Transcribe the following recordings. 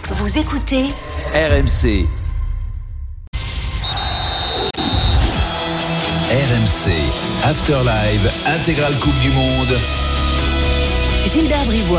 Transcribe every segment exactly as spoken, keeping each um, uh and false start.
Vous écoutez R M C. R M C After Live Intégrale Coupe du Monde. Gilbert Bribois.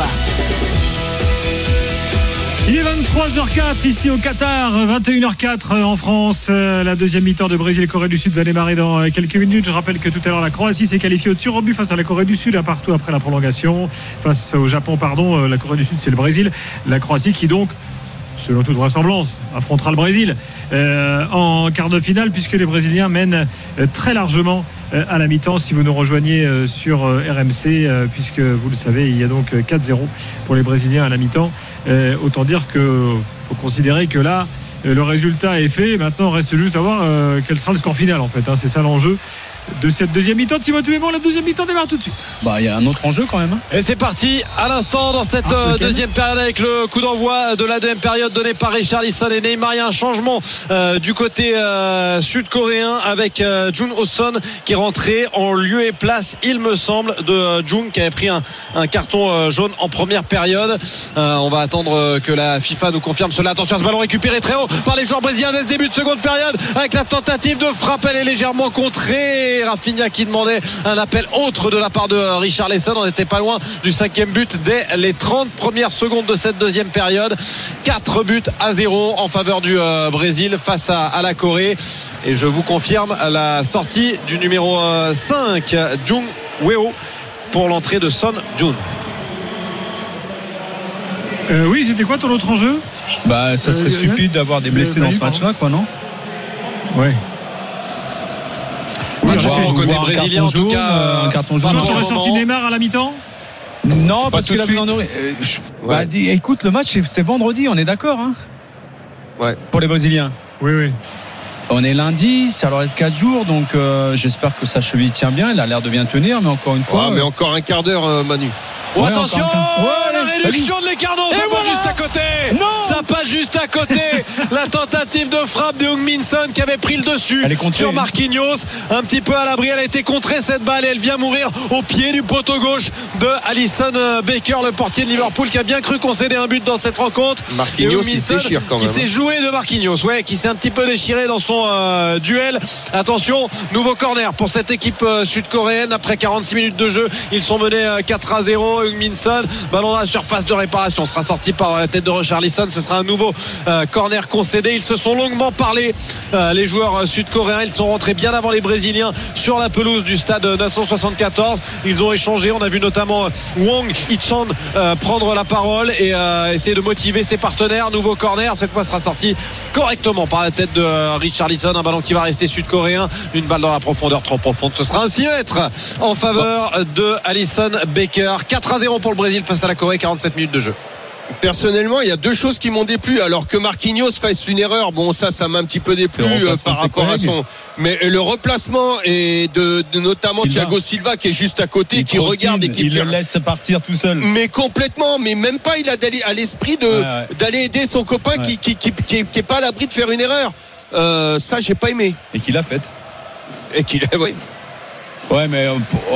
Il est vingt-trois heures quatre ici au Qatar, vingt et une heures quatre en France. La deuxième mi-temps de Brésil-Corée du Sud va démarrer dans quelques minutes. Je rappelle que tout à l'heure la Croatie s'est qualifiée au tir au but face à la Corée du Sud, un partout après la prolongation. Face au Japon, pardon, la Corée du Sud c'est le Brésil. La Croatie qui donc, selon toute vraisemblance, affrontera le Brésil euh, en quart de finale, puisque les Brésiliens mènent euh, très largement euh, à la mi-temps. Si vous nous rejoignez euh, sur euh, R M C, euh, puisque vous le savez, il y a donc euh, quatre zéro pour les Brésiliens à la mi-temps. Euh, autant dire que faut considérer que là, euh, le résultat est fait. Maintenant, reste juste à voir euh, quel sera le score final en fait. Hein. C'est ça l'enjeu de cette deuxième mi-temps. Timothée Mémon, la deuxième mi-temps démarre tout de suite. Bah, il y a un autre enjeu quand même. Hein. Et c'est parti à l'instant dans cette ah, euh, deuxième période avec le coup d'envoi de la deuxième période donné par Richarlison et Neymar. Il y a un changement euh, du côté euh, sud-coréen avec euh, Jun Ho-son qui est rentré en lieu et place, il me semble, de euh, Jung qui avait pris un, un carton euh, jaune en première période. Euh, on va attendre euh, que la FIFA nous confirme cela. Attention à ce ballon récupéré très haut par les joueurs brésiliens dès ce début de seconde période avec la tentative de frappe. Elle est légèrement contrée. Rafinha qui demandait un appel autre de la part de Richarlison. On n'était pas loin du cinquième but dès les trente premières secondes de cette deuxième période. Quatre buts à zéro en faveur du euh, Brésil face à, à la Corée. Et je vous confirme la sortie du numéro euh, cinq, Jung Weo, pour l'entrée de Son Jun. Euh, oui, c'était quoi ton autre enjeu ? Bah, ça serait euh, stupide d'avoir des blessés euh, dans ce match-là, quoi, non ? Ouais. Oui, voir, côté brésilien en tout cas euh, un carton jaune. Tu aurais sorti Neymar à la mi-temps ? Non, pas parce tout qu'il de suite. En aurait... euh, ouais. Bah, dis, écoute, le match c'est, c'est vendredi, on est d'accord hein. Ouais. Pour les Brésiliens. Oui, oui. On est lundi, ça leur reste quatre jours, donc euh, j'espère que sa cheville tient bien. Il a l'air de bien tenir, mais encore une fois. Ouais, mais encore un quart d'heure, euh, Manu. Oh, ouais, attention, oh, la réduction de l'écart, non, ça passe voilà. juste à côté. Non, ça passe juste à côté. La tentative de frappe de Heung-min Son qui avait pris le dessus sur Marquinhos, un petit peu à l'abri. Elle a été contrée cette balle et elle vient mourir au pied du poteau gauche de Alisson Becker, le portier de Liverpool, qui a bien cru concéder un but dans cette rencontre. Marquinhos il déchire quand même. Qui s'est joué de Marquinhos, ouais, qui s'est un petit peu déchiré dans son euh, duel. Attention, nouveau corner pour cette équipe euh, sud-coréenne après quarante-six minutes de jeu. Ils sont menés euh, quatre à zéro. Heung-min Son, ballon dans la surface de réparation, sera sorti par la tête de Richarlison. Ce sera un nouveau euh, corner concédé. Ils se sont longuement parlé, euh, les joueurs euh, sud-coréens. Ils sont rentrés bien avant les Brésiliens sur la pelouse du stade neuf cent soixante-quatorze. Ils ont échangé. On a vu notamment euh, Wong Hee-chan euh, prendre la parole et euh, essayer de motiver ses partenaires. Nouveau corner, cette fois sera sorti correctement par la tête de euh, Richarlison. Un ballon qui va rester sud-coréen. Une balle dans la profondeur, trop profonde. Ce sera un six mètres en faveur de Alisson Becker. quatre à zéro pour le Brésil face à la Corée, quarante-sept minutes de jeu. Personnellement, il y a deux choses qui m'ont déplu. Alors que Marquinhos fasse une erreur, bon, ça, ça m'a un petit peu déplu euh, par rapport à son. Mais le replacement et de, de notamment Silva. Thiago Silva qui est juste à côté, il qui trottine, regarde et qui il fait... le laisse partir tout seul. Mais complètement, mais même pas. Il a à l'esprit de ouais, ouais. d'aller aider son copain ouais. qui, qui, qui, qui, qui est pas à l'abri de faire une erreur. Euh, ça, j'ai pas aimé. Et qu'il l'a fait. Et qu'il a, oui. Ouais, mais ouais.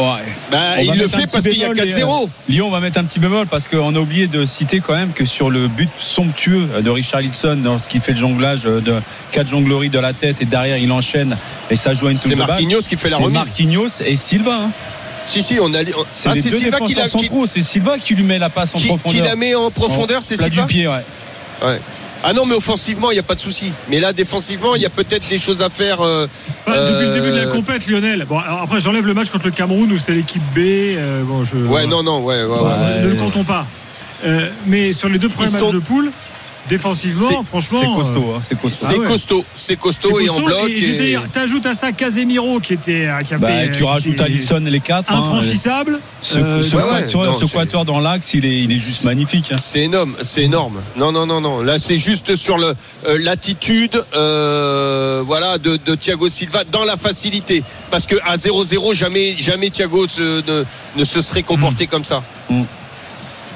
bah, il le fait parce qu'il y a quatre zéro. Lyon va mettre un petit bémol parce qu'on a oublié de citer quand même que sur le but somptueux de Richarlison, lorsqu'il fait le jonglage de quatre jongleries de la tête et derrière il enchaîne et ça joue à une touche de balle. C'est Marquinhos qui fait la c'est remise. Marquinhos et Silva. Hein. Si si, on a. C'est ah, les c'est deux Silva défenseurs centraux. C'est Silva qui lui met la passe en qui, profondeur. Qui la met en profondeur, en c'est Silva. Du pied, ouais. Ouais. Ah non, mais offensivement, il n'y a pas de souci. Mais là, défensivement, il y a peut-être des choses à faire. Euh, enfin, euh... Depuis le début de la compète, Lionel. Bon, alors après, j'enlève le match contre le Cameroun où c'était l'équipe B. Euh, bon, je, ouais, voilà. non, non, ouais, ouais, ouais, ouais. Ne le comptons pas. Euh, mais sur les deux premiers sont... matchs de poule, défensivement, c'est, franchement, c'est costaud, hein, c'est costaud. C'est ah ouais. costaud, c'est costaud, c'est costaud et en bloc. Et, et... et... t'ajoutes à ça Casemiro qui était, qui a bah, fait, tu rajoutes Alisson les quatre, infranchissable. Hein, ce, euh, ce, ouais, quatuor, non, ce quatuor dans l'axe, il est, il est juste magnifique. Hein. C'est énorme, c'est énorme. Non, non, non, non. Là, c'est juste sur le euh, l'attitude, euh, voilà, de, de Thiago Silva dans la facilité, parce que à zéro zéro, jamais, jamais Thiago se, ne, ne se serait comporté mmh. comme ça. Mmh.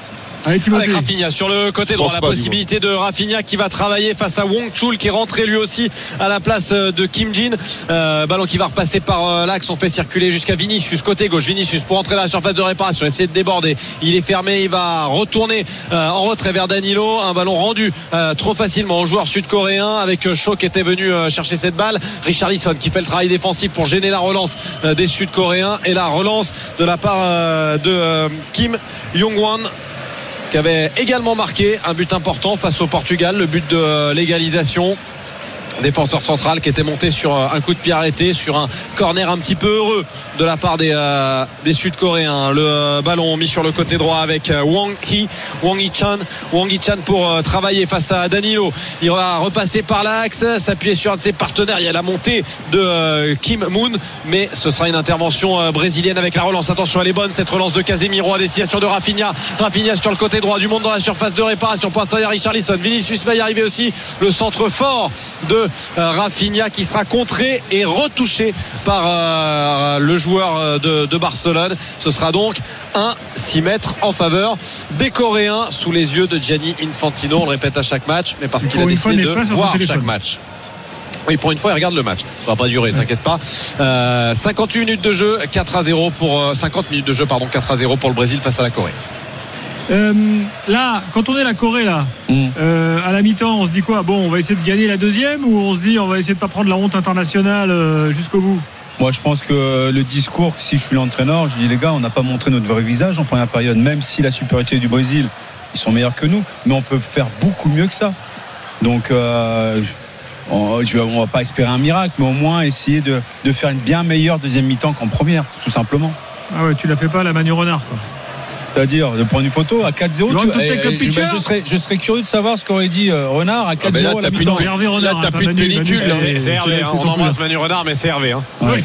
Allez, avec Rafinha sur le côté droit, la possibilité de Rafinha qui va travailler face à Wong Chul qui est rentré lui aussi à la place de Kim Jin. Euh, ballon qui va repasser par l'axe, on fait circuler jusqu'à Vinicius côté gauche. Vinicius pour entrer dans la surface de réparation, essayer de déborder, il est fermé, il va retourner euh, en retrait vers Danilo. Un ballon rendu euh, trop facilement au joueur sud-coréen avec Shaw qui était venu euh, chercher cette balle. Richarlison qui fait le travail défensif pour gêner la relance euh, des sud-coréens et la relance de la part euh, de euh, Kim Jong-wan qui avait également marqué un but important face au Portugal, le but de l'égalisation. Défenseur central qui était monté sur un coup de pied arrêté sur un corner un petit peu heureux de la part des, euh, des Sud-Coréens. Le euh, ballon mis sur le côté droit avec euh, Wang Hee Wang Hee-chan Wang Hee-chan pour euh, travailler face à Danilo. Il va repasser par l'axe, s'appuyer sur un de ses partenaires. Il y a la montée de euh, Kim Moon, mais ce sera une intervention euh, brésilienne avec la relance. Attention, elle est bonne cette relance de Casemiro à destination de Rafinha. Rafinha sur le côté droit, du monde dans la surface de réparation pour l'instant. Richarlison, Vinicius va y arriver aussi. Le centre fort de Rafinha qui sera contré et retouché par euh, le joueur de, de Barcelone. Ce sera donc un six mètres en faveur des Coréens sous les yeux de Gianni Infantino. On le répète à chaque match, mais parce qu'il a décidé de voir chaque match. Oui, pour une fois, il regarde le match. Ça va pas durer, t'inquiète pas. Euh, cinquante-huit minutes de jeu, quatre à zéro pour euh, cinquante minutes de jeu, pardon, quatre à zéro pour le Brésil face à la Corée. Euh, là, quand on est la Corée là, mm. euh, à la mi-temps, on se dit quoi? Bon, on va essayer de gagner la deuxième ou on se dit on va essayer de pas prendre la honte internationale euh, jusqu'au bout? Moi, je pense que le discours, si je suis l'entraîneur, je dis les gars, on n'a pas montré notre vrai visage en première période, même si la supériorité du Brésil, ils sont meilleurs que nous, mais on peut faire beaucoup mieux que ça. Donc, euh, on, on va pas espérer un miracle, mais au moins essayer de, de faire une bien meilleure deuxième mi-temps qu'en première, tout simplement. Ah ouais, tu la fais pas à la Manu Renard, quoi. C'est-à-dire de prendre une photo à quatre zéro. Tu, eh, eh, ben je, serais, je serais curieux de savoir ce qu'aurait dit euh, Renard à quatre zéro. Ah ben là, t'as plus, de, là, t'as plus de pellicule. C'est, c'est, c'est Hervé, hein, on embrasse Manu Renard, mais c'est Hervé. Hein. Ouais.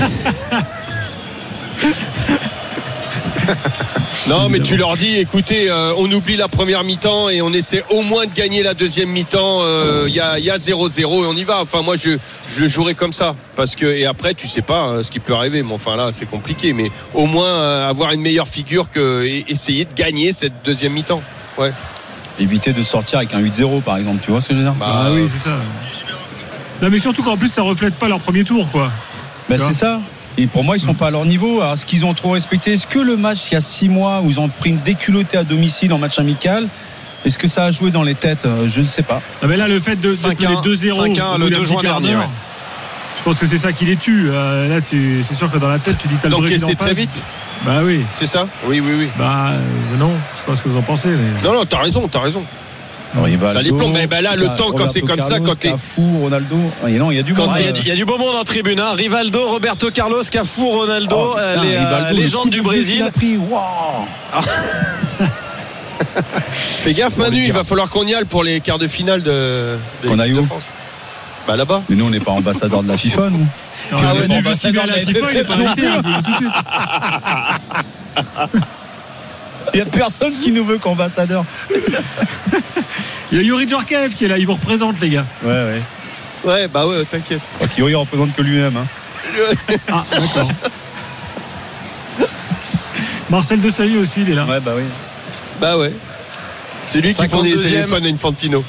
Non, mais tu leur dis, écoutez, euh, on oublie la première mi-temps et on essaie au moins de gagner la deuxième mi-temps. Il euh, y, y a zéro zéro et on y va. Enfin, moi, je, je le jouerai comme ça. Parce que, et après, tu sais pas euh, ce qui peut arriver. Mais enfin, là, c'est compliqué. Mais au moins, euh, avoir une meilleure figure que et, essayer de gagner cette deuxième mi-temps. Ouais. Éviter de sortir avec un huit zéro, par exemple. Tu vois ce que je veux dire? Bah, ah oui, c'est ça. Non, mais surtout qu'en plus, ça reflète pas leur premier tour, quoi. Bah, c'est ça. Et pour moi, ils ne sont pas à leur niveau. Alors, est-ce qu'ils ont trop respecté? Est-ce que le match, il y a six mois, où ils ont pris une déculottée à domicile en match amical, est-ce que ça a joué dans les têtes? Je ne sais pas. Ah mais là, le fait de mettre les deux zéro le deux juin dernier, ouais. Je pense que c'est ça qui les tue. Euh, là, tu, c'est sûr que dans la tête, tu dis t'as le Brésil en face. Très vite. Bah oui. C'est ça? Oui, oui, oui. Bah euh, non, je sais pas ce que vous en pensez. Mais... Non, non, t'as raison, t'as raison. Rivaldo, ça les plombe, mais ben là le temps quand c'est comme Carlos, ça, quand t'es Cafu, Ronaldo, il y a du bon, monde. Il y, y a du beau monde en tribune, hein. Rivaldo, Roberto Carlos, Cafu, Ronaldo, oh, euh, les euh, légendes du Brésil. Wow. Fais gaffe, Manu, il va falloir qu'on y aille pour les quarts de finale de, de, qu'on aille de où? France. Bah là-bas. Mais nous, on n'est pas ambassadeur de la FIFA, nous. Ah, ouais, nous, ambassadeur de la FIFA, il est pas invité, tout de suite. Il n'y a personne qui nous veut qu'ambassadeur. Il y a Yuri Djorkaeff qui est là, il vous représente, les gars. Ouais, ouais. Ouais, bah ouais, t'inquiète. Oh, Yuri représente que lui-même. Hein. Ah, d'accord. Marcel Desailly aussi, il est là. Ouais, bah oui. Bah ouais. C'est lui qui font des téléphones à Infantino.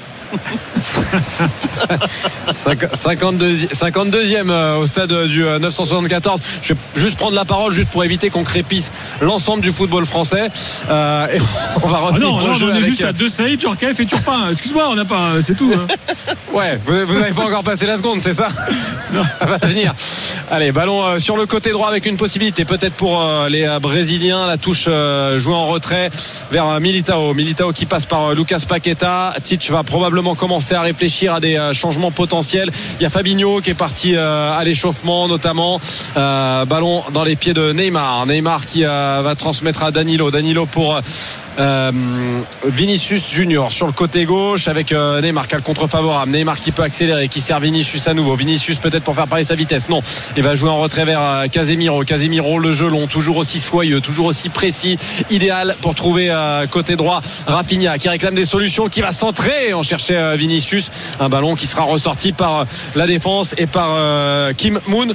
cinquante-deuxième au stade du neuf cent soixante-quatorze. Je vais juste prendre la parole juste pour éviter qu'on crépisse l'ensemble du football français. Euh, et on va revenir. Ah non, non, non jeu on est avec... juste à Desailly, Djorkaeff et Turpin. Excuse-moi, on n'a pas, c'est tout. Hein. Ouais, vous n'avez pas encore passé la seconde, c'est ça? Ça va venir. Allez, ballon euh, sur le côté droit avec une possibilité peut-être pour euh, les euh, Brésiliens. La touche euh, jouée en retrait vers euh, Militao. Militao qui passe par euh, Lucas Paqueta. Tite va probablement commencer à réfléchir à des euh, changements potentiels. Il y a Fabinho qui est parti euh, à l'échauffement notamment. Euh, ballon dans les pieds de Neymar. Neymar qui euh, va transmettre à Danilo. Danilo pour... Euh, Vinicius Junior sur le côté gauche avec euh, Neymar qui a le contre favorable. Neymar qui peut accélérer, qui sert Vinicius à nouveau. Vinicius peut-être pour faire parler sa vitesse. Non, il va jouer en retrait vers euh, Casemiro. Casemiro, le jeu long, toujours aussi soyeux, toujours aussi précis, idéal pour trouver euh, côté droit Rafinha qui réclame des solutions, qui va centrer en chercher euh, Vinicius. Un ballon qui sera ressorti par euh, la défense et par euh, Kim Moon.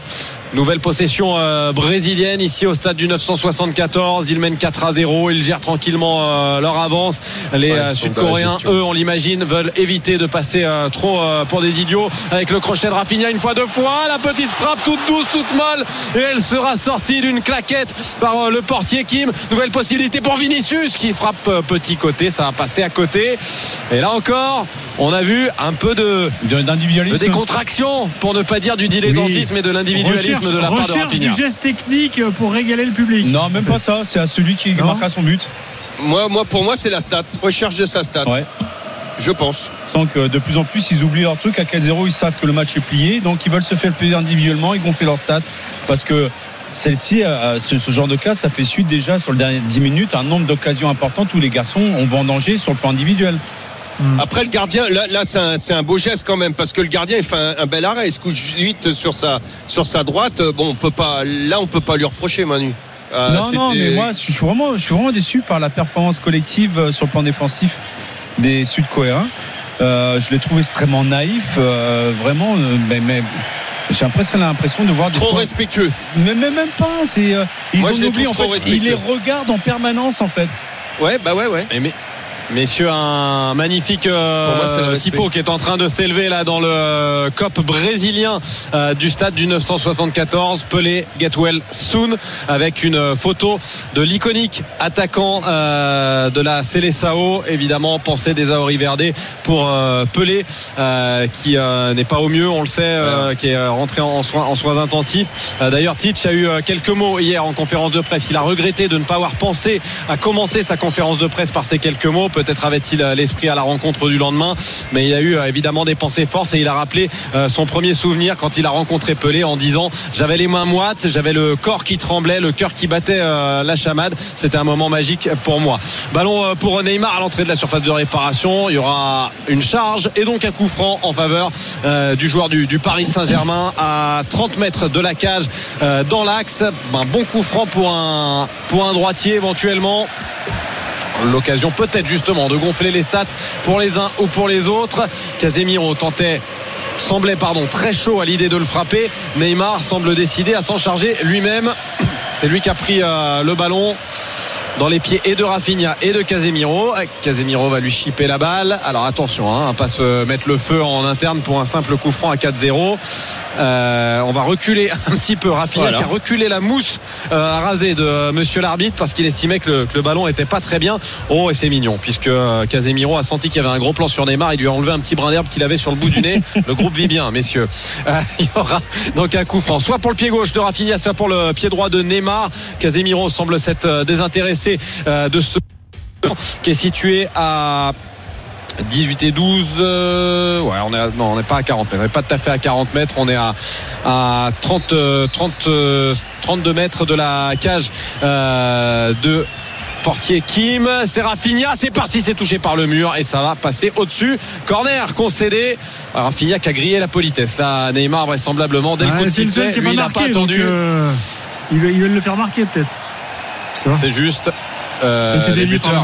Nouvelle possession euh, brésilienne ici au stade du neuf cent soixante-quatorze. Ils mènent quatre à zéro. Ils gèrent tranquillement euh, leur avance. Les ouais, euh, Sud-Coréens, eux, on l'imagine, veulent éviter de passer euh, trop euh, pour des idiots. Avec le crochet de Rafinha une fois, deux fois. La petite frappe toute douce, toute molle. Et elle sera sortie d'une claquette par euh, le portier Kim. Nouvelle possibilité pour Vinicius qui frappe euh, petit côté. Ça va passer à côté. Et là encore, on a vu un peu de, d'individualisme, de décontraction, pour ne pas dire du dilettantisme, oui, et de l'individualisme. Recherche, de la part de Rafinha. Du geste technique pour régaler le public. Non, même pas ça. C'est à celui qui non. marquera son but. Moi, moi, pour moi, c'est la stat. Recherche de sa stat. Ouais. Je pense. Sans que de plus en plus, ils oublient leur truc. À quatre zéro, ils savent que le match est plié. Donc, ils veulent se faire le plaisir individuellement. Ils gonflent leur stat. Parce que celle-ci, ce, ce genre de cas, ça fait suite déjà sur le dernier dix minutes. Un nombre d'occasions importantes où les garçons ont vendangé sur le plan individuel. Après le gardien, là, là c'est, un, c'est un beau geste quand même, parce que le gardien il fait un, un bel arrêt, il se couche vite sur sa sur sa droite. Bon, on peut pas, là on peut pas lui reprocher, Manu. Euh, non, c'était... non, mais moi je suis vraiment, je suis vraiment déçu par la performance collective sur le plan défensif des Sud-Coréens. Euh, je l'ai trouvé extrêmement naïf, euh, vraiment, mais, mais j'ai l'impression, l'impression de voir des trop fois... respectueux. Mais, mais même pas, c'est euh, ils moi, ont oublié en fait, ils les regardent en permanence en fait. Ouais, bah ouais, ouais. Mais, mais... Messieurs, un magnifique euh, tifo qui est en train de s'élever là dans le C O P brésilien euh, du stade du neuf cent soixante-quatorze. Pelé, get well soon, avec une photo de l'iconique attaquant euh, de la Seleção. Évidemment, pensée des Aori Verde pour euh, Pelé, euh, qui euh, n'est pas au mieux, on le sait, euh, qui est rentré en soins, en soins intensifs. Euh, d'ailleurs, Titch a eu quelques mots hier en conférence de presse. Il a regretté de ne pas avoir pensé à commencer sa conférence de presse par ces quelques mots. Peut-être avait-il l'esprit à la rencontre du lendemain, mais il a eu évidemment des pensées fortes, et il a rappelé son premier souvenir quand il a rencontré Pelé en disant: j'avais les mains moites, j'avais le corps qui tremblait, le cœur qui battait la chamade. C'était un moment magique pour moi. Ballon pour Neymar à l'entrée de la surface de réparation. Il y aura une charge et donc un coup franc en faveur du joueur du, du Paris Saint-Germain à trente mètres de la cage, dans l'axe. Un bon coup franc pour un, pour un droitier éventuellement. L'occasion peut-être justement de gonfler les stats pour les uns ou pour les autres. Casemiro tentait semblait pardon très chaud à l'idée de le frapper. Neymar semble décidé à s'en charger lui-même. C'est lui qui a pris euh, le ballon dans les pieds et de Rafinha et de Casemiro. Casemiro va lui chipper la balle. Alors attention, hein, à ne pas se mettre le feu en interne pour un simple coup franc à quatre zéro. Euh, on va reculer un petit peu. Rafinha voilà. qui a reculé la mousse euh, à raser de euh, monsieur l'arbitre, parce qu'il estimait que le, que le ballon était pas très bien. Oh, et c'est mignon, puisque euh, Casemiro a senti qu'il y avait un gros plan sur Neymar. Il lui a enlevé un petit brin d'herbe qu'il avait sur le bout du nez. Le groupe vit bien, messieurs. Euh, il y aura donc un coup franc, soit pour le pied gauche de Rafinha, soit pour le pied droit de Neymar. Casemiro semble s'être euh, désintéressé euh, de ce qui est situé à dix-huit et douze. Euh, ouais, on est à, non, on n'est pas à quarante mètres. On n'est pas tout à fait à quarante mètres. On est à, à trente, trente, trente-deux mètres de la cage euh, de portier Kim. C'est Rafinha. C'est parti. C'est touché par le mur et ça va passer au-dessus. Corner concédé. Rafinha qui a grillé la politesse. Là, Neymar vraisemblablement dès le coup de sifflet. Lui, il n'a pas attendu. Donc, euh, ils veulent le faire marquer peut-être. C'est juste. Euh, les buteurs.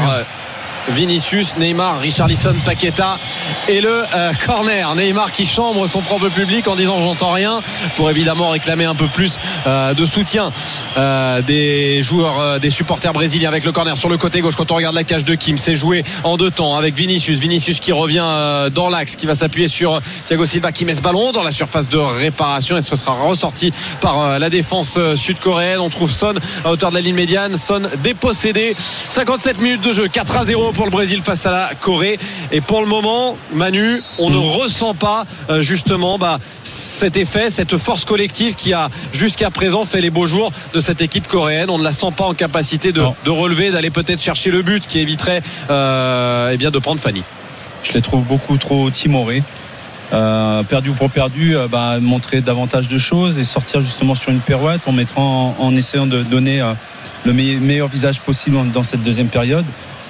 Vinicius, Neymar, Richarlison, Paqueta et le euh, corner. Neymar qui chambre son propre public en disant j'entends rien, pour évidemment réclamer un peu plus euh, de soutien euh, des joueurs, euh, des supporters brésiliens, avec le corner sur le côté gauche. Quand on regarde la cage de Kim, c'est joué en deux temps avec Vinicius. Vinicius qui revient euh, dans l'axe, qui va s'appuyer sur Thiago Silva, qui met ce ballon dans la surface de réparation et ce sera ressorti par euh, la défense euh, sud-coréenne. On trouve Son à hauteur de la ligne médiane. Son dépossédé. cinquante-sept minutes de jeu, quatre à zéro pour le Brésil face à la Corée, et pour le moment, Manu, on ne ressent pas euh, justement bah, cet effet, cette force collective qui a jusqu'à présent fait les beaux jours de cette équipe coréenne. On ne la sent pas en capacité de, de relever, d'aller peut-être chercher le but qui éviterait euh, eh bien de prendre Fanny. Je les trouve beaucoup trop timorés. Euh, perdu ou pour perdu, euh, bah, montrer davantage de choses et sortir justement sur une pirouette en mettant, en, en essayant de donner euh, le meilleur, meilleur visage possible dans cette deuxième période.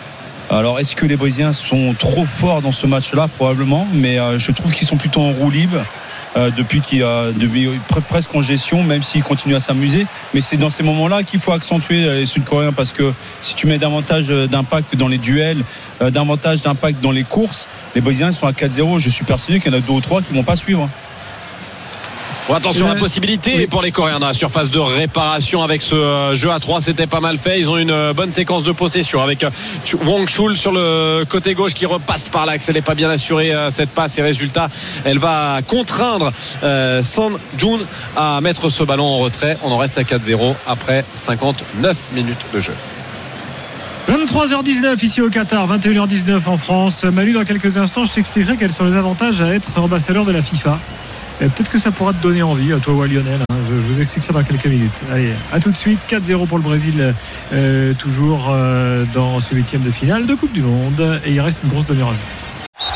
Alors, est-ce que les Brésiliens sont trop forts dans ce match-là? Probablement, mais euh, je trouve qu'ils sont plutôt en roue libre euh, depuis qu'ils euh, depuis presque en gestion, même s'ils continuent à s'amuser. Mais c'est dans ces moments-là qu'il faut accentuer les Sud-Coréens, parce que si tu mets davantage d'impact dans les duels, euh, davantage d'impact dans les courses, les Brésiliens sont à quatre zéro. Je suis persuadé qu'il y en a deux ou trois qui ne vont pas suivre. Bon, attention à la possibilité oui. pour les Coréens dans la surface de réparation avec ce jeu à trois, c'était pas mal fait. Ils ont une bonne séquence de possession avec Wong Chul sur le côté gauche qui repasse par l'axe. Elle n'est pas bien assurée cette passe et résultat, elle va contraindre euh, Son Jun à mettre ce ballon en retrait. On en reste à quatre zéro après cinquante-neuf minutes de jeu. vingt-trois heures dix-neuf ici au Qatar, vingt et une heures dix-neuf en France. Manu, dans quelques instants, je t'expliquerai quels sont les avantages à être ambassadeur de la FIFA. Et peut-être que ça pourra te donner envie, à toi ou à Lionel. Hein. Je, je vous explique ça dans quelques minutes. Allez, à tout de suite. quatre zéro pour le Brésil, euh, toujours euh, dans ce huitième de finale de Coupe du Monde. Et il reste une grosse demi-heure à jouer.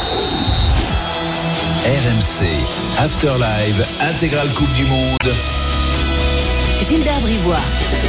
R M C, After Live, intégrale Coupe du Monde. Gilbert Brivois.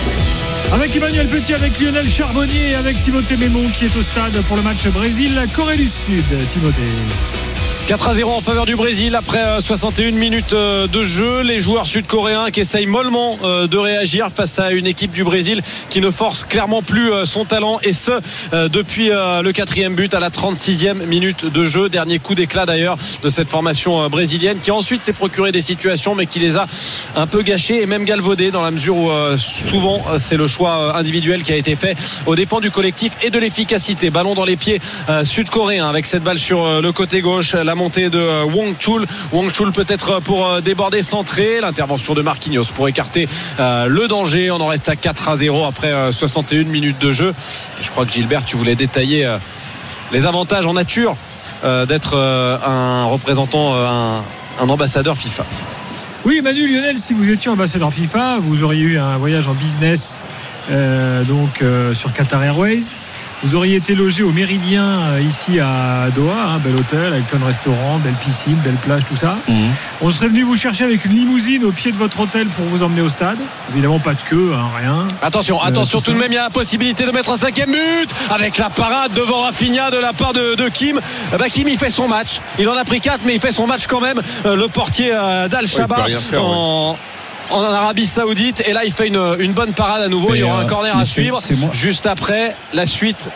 Avec Emmanuel Petit, avec Lionel Charbonnier et avec Timothée Mémon qui est au stade pour le match Brésil-Corée du Sud. Timothée. quatre à zéro en faveur du Brésil après soixante et une minutes de jeu. Les joueurs sud-coréens qui essayent mollement de réagir face à une équipe du Brésil qui ne force clairement plus son talent, et ce depuis le quatrième but à la trente-sixième minute de jeu. Dernier coup d'éclat d'ailleurs de cette formation brésilienne qui ensuite s'est procuré des situations mais qui les a un peu gâchées et même galvaudées, dans la mesure où souvent c'est le choix individuel qui a été fait aux dépens du collectif et de l'efficacité. Ballon dans les pieds sud-coréens avec cette balle sur le côté gauche. La montée de Wong Chul. Wong Chul peut-être pour déborder, centré. L'intervention de Marquinhos pour écarter euh, le danger. On en reste à quatre à zéro après euh, soixante et une minutes de jeu. Et je crois que Gilbert, tu voulais détailler euh, les avantages en nature euh, d'être euh, un représentant, euh, un, un ambassadeur FIFA. Oui, Manu, Lionel, si vous étiez ambassadeur FIFA, vous auriez eu un voyage en business euh, donc euh, sur Qatar Airways. Vous auriez été logé au Méridien euh, ici à Doha, hein, bel hôtel avec plein de restaurants, belle piscine, belle plage, tout ça. Mmh. On serait venu vous chercher avec une limousine au pied de votre hôtel pour vous emmener au stade. Évidemment pas de queue, hein, rien. Attention, euh, attention tout, tout de même, il y a la possibilité de mettre un cinquième but avec la parade devant Rafinha de la part de, de Kim. Bah, Kim, il fait son match. Il en a pris quatre, mais il fait son match quand même. Euh, le portier euh, d'Al-Shaba ouais, en... Ouais. en Arabie Saoudite, et là il fait une, une bonne parade à nouveau. Mais il y aura euh, un corner à suivre juste après la suite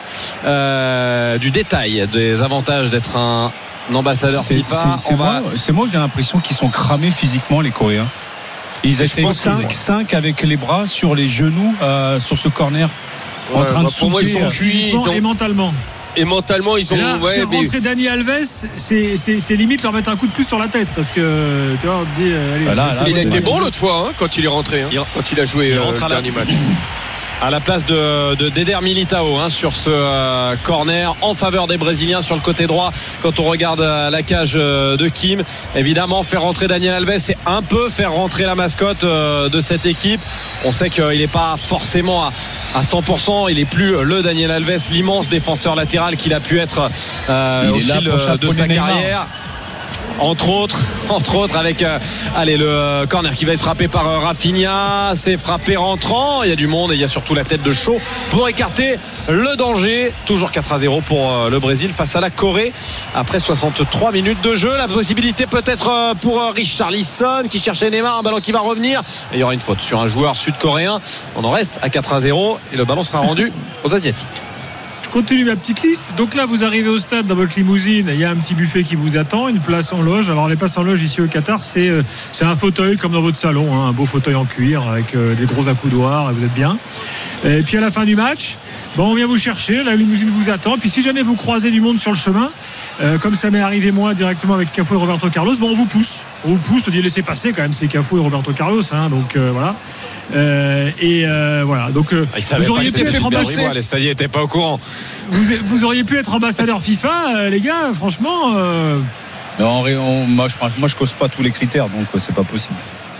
euh, du détail des avantages d'être un, un ambassadeur c'est, FIFA. C'est, c'est, va... moi, c'est moi j'ai l'impression qu'ils sont cramés physiquement, les Coréens. Ils étaient cinq cinq avec les bras sur les genoux euh, sur ce corner ouais, en train bah de souffler. Moi ils sont cuits ils ont... et mentalement. Et mentalement, ils ont. Là, ouais, faire mais... rentrer Dani Alves, c'est, c'est, c'est limite leur mettre un coup de plus sur la tête, parce que tu vois, on dit, allez, bah là, là, il a été bon l'autre fois hein, quand il est rentré, hein, il... quand il a joué il euh, le dernier match. À la place de, de d'Eder Militao hein, sur ce euh, corner en faveur des Brésiliens sur le côté droit. Quand on regarde euh, la cage euh, de Kim, évidemment faire rentrer Daniel Alves, c'est un peu faire rentrer la mascotte euh, de cette équipe. On sait qu'il n'est pas forcément à à cent pour cent, il est plus le Daniel Alves, l'immense défenseur latéral qu'il a pu être euh, au fil de sa carrière. Entre autres, entre autres avec euh, allez, le corner qui va être frappé par euh, Rafinha. C'est frappé rentrant. Il y a du monde et il y a surtout la tête de Shaw pour écarter le danger. Toujours quatre à zéro pour euh, le Brésil face à la Corée après soixante-trois minutes de jeu. La possibilité peut-être euh, pour euh, Richarlison qui cherchait Neymar, un ballon qui va revenir. Et il y aura une faute sur un joueur sud-coréen. On en reste à quatre à zéro et le ballon sera rendu aux Asiatiques. Continue ma petite liste. Donc là, vous arrivez au stade dans votre limousine. Il y a un petit buffet qui vous attend, une place en loge. Alors les places en loge ici au Qatar, c'est euh, c'est un fauteuil comme dans votre salon, hein, un beau fauteuil en cuir avec euh, des gros accoudoirs. Et vous êtes bien. Et puis à la fin du match, bon, on vient vous chercher. La limousine vous attend. Puis si jamais vous croisez du monde sur le chemin, euh, comme ça m'est arrivé moi directement avec Cafu et Roberto Carlos, bon, on vous pousse. On vous pousse. On dit laissez passer quand même. C'est Cafu et Roberto Carlos, hein, donc euh, voilà. Euh, et euh, voilà donc euh, vous auriez pu être ambassadeur. Les stadiers n'étaient pas au courant. Vous, vous auriez pu être ambassadeur FIFA, euh, les gars. Franchement. Euh... Non, on, moi, je, moi, je cause pas tous les critères, donc euh, c'est pas possible.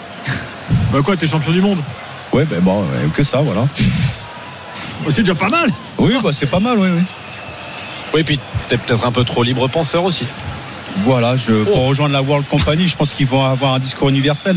Bah quoi, t'es champion du monde. Ouais, ben bon, euh, que ça, voilà. C'est déjà pas mal. Oui, bah c'est pas mal, oui, oui. Oui, puis t'es peut-être un peu trop libre penseur aussi. Voilà, je, oh. pour rejoindre la World Company, je pense qu'ils vont avoir un discours universel.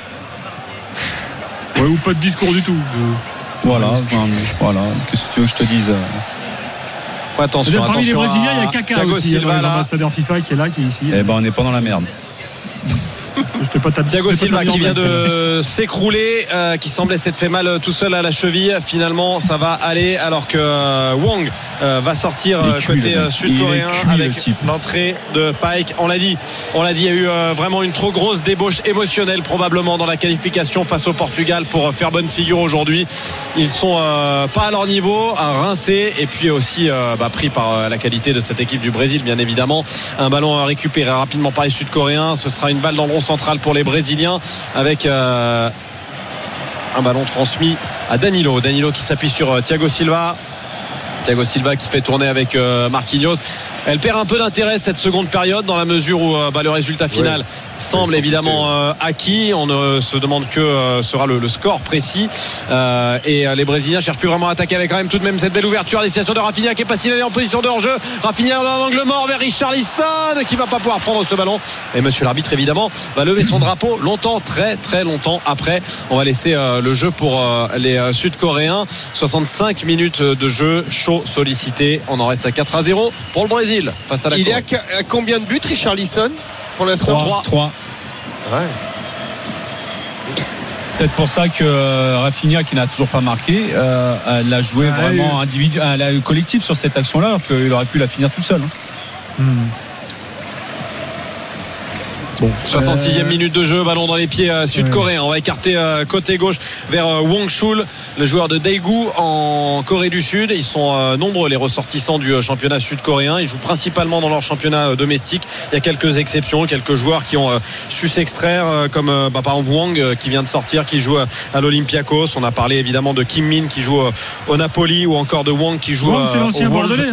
Ouais, ou pas de discours du tout. Voilà, voilà. Qu'est-ce que tu veux que je te dise? Attention, parmi attention. les Brésiliens, il y a Kaka aussi, Silva, l'ambassadeur FIFA qui est là, qui est ici. Eh ben, on n'est pas dans la merde. Pas ta, Thiago Silva qui vient de s'écrouler, euh, qui semblait s'être fait mal tout seul à la cheville. Finalement, ça va aller alors que euh, Wang euh, va sortir euh, côté euh, sud-coréen avec l'entrée de Pike. On l'a dit, on l'a dit, il y a eu euh, vraiment une trop grosse débauche émotionnelle probablement dans la qualification face au Portugal pour faire bonne figure aujourd'hui. Ils sont euh, pas à leur niveau, à rincés et puis aussi euh, bah, pris par euh, la qualité de cette équipe du Brésil, bien évidemment. Un ballon récupéré rapidement par les Sud-Coréens. Ce sera une balle dans le rond central pour les Brésiliens avec euh, un ballon transmis à Danilo. Danilo qui s'appuie sur euh, Thiago Silva. Thiago Silva qui fait tourner avec euh, Marquinhos. Elle perd un peu d'intérêt cette seconde période dans la mesure où euh, bah, le résultat final ouais. semble évidemment euh, acquis. On ne se demande que euh, sera le, le score précis euh, et euh, les Brésiliens cherchent plus vraiment à attaquer avec quand même tout de même cette belle ouverture à destination de Rafinha qui est pas signalé en position de hors-jeu. Rafinha dans l'angle mort vers Richarlison qui va pas pouvoir prendre ce ballon et monsieur l'arbitre évidemment va lever son drapeau longtemps, très très longtemps après. On va laisser euh, le jeu pour euh, les euh, Sud-Coréens. Soixante-cinq minutes de jeu, chaud, sollicité. On en reste à quatre à zéro pour le Brésil face à la Il Corée. Est à, à combien de buts Richarlison pour l'instant? trois. Ouais. Peut-être pour ça que euh, Rafinha qui n'a toujours pas marqué euh, elle a joué ah, vraiment oui. individu, elle collectif sur cette action là alors qu'il aurait pu la finir tout seul hein. hmm. Bon, soixante-sixième euh... minute de jeu, ballon dans les pieds euh, sud-coréens. On va écarter euh, côté gauche vers euh, Wang Chul, le joueur de Daegu en Corée du Sud. Ils sont euh, nombreux les ressortissants du euh, championnat sud-coréen. Ils jouent principalement dans leur championnat euh, domestique. Il y a quelques exceptions, quelques joueurs qui ont euh, su s'extraire, euh, comme euh, bah, par exemple Wang euh, qui vient de sortir, qui joue euh, à l'Olympiakos. On a parlé évidemment de Kim Min qui joue euh, au Napoli ou encore de Wang qui joue Wang, euh, c'est l'ancien bordelais. Hein.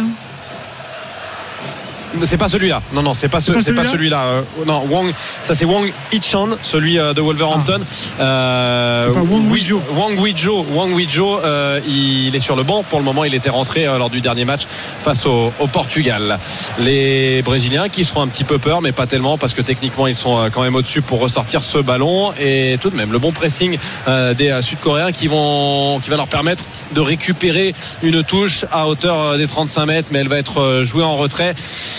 C'est pas celui-là. Non, non, c'est pas, ce, c'est pas celui-là. Euh, non, Wang, ça c'est Wang Hee-chan, celui euh, de Wolverhampton. Ah. Euh, Wang Wei-jo. Wang Wei-jo. Wang Wei-jo, euh, il est sur le banc. Pour le moment, il était rentré euh, lors du dernier match face au, au Portugal. Les Brésiliens qui se font un petit peu peur, mais pas tellement parce que techniquement, ils sont euh, quand même au-dessus pour ressortir ce ballon. Et tout de même, le bon pressing euh, des euh, Sud-Coréens qui vont, qui va leur permettre de récupérer une touche à hauteur euh, des trente-cinq mètres, mais elle va être euh, jouée en retrait.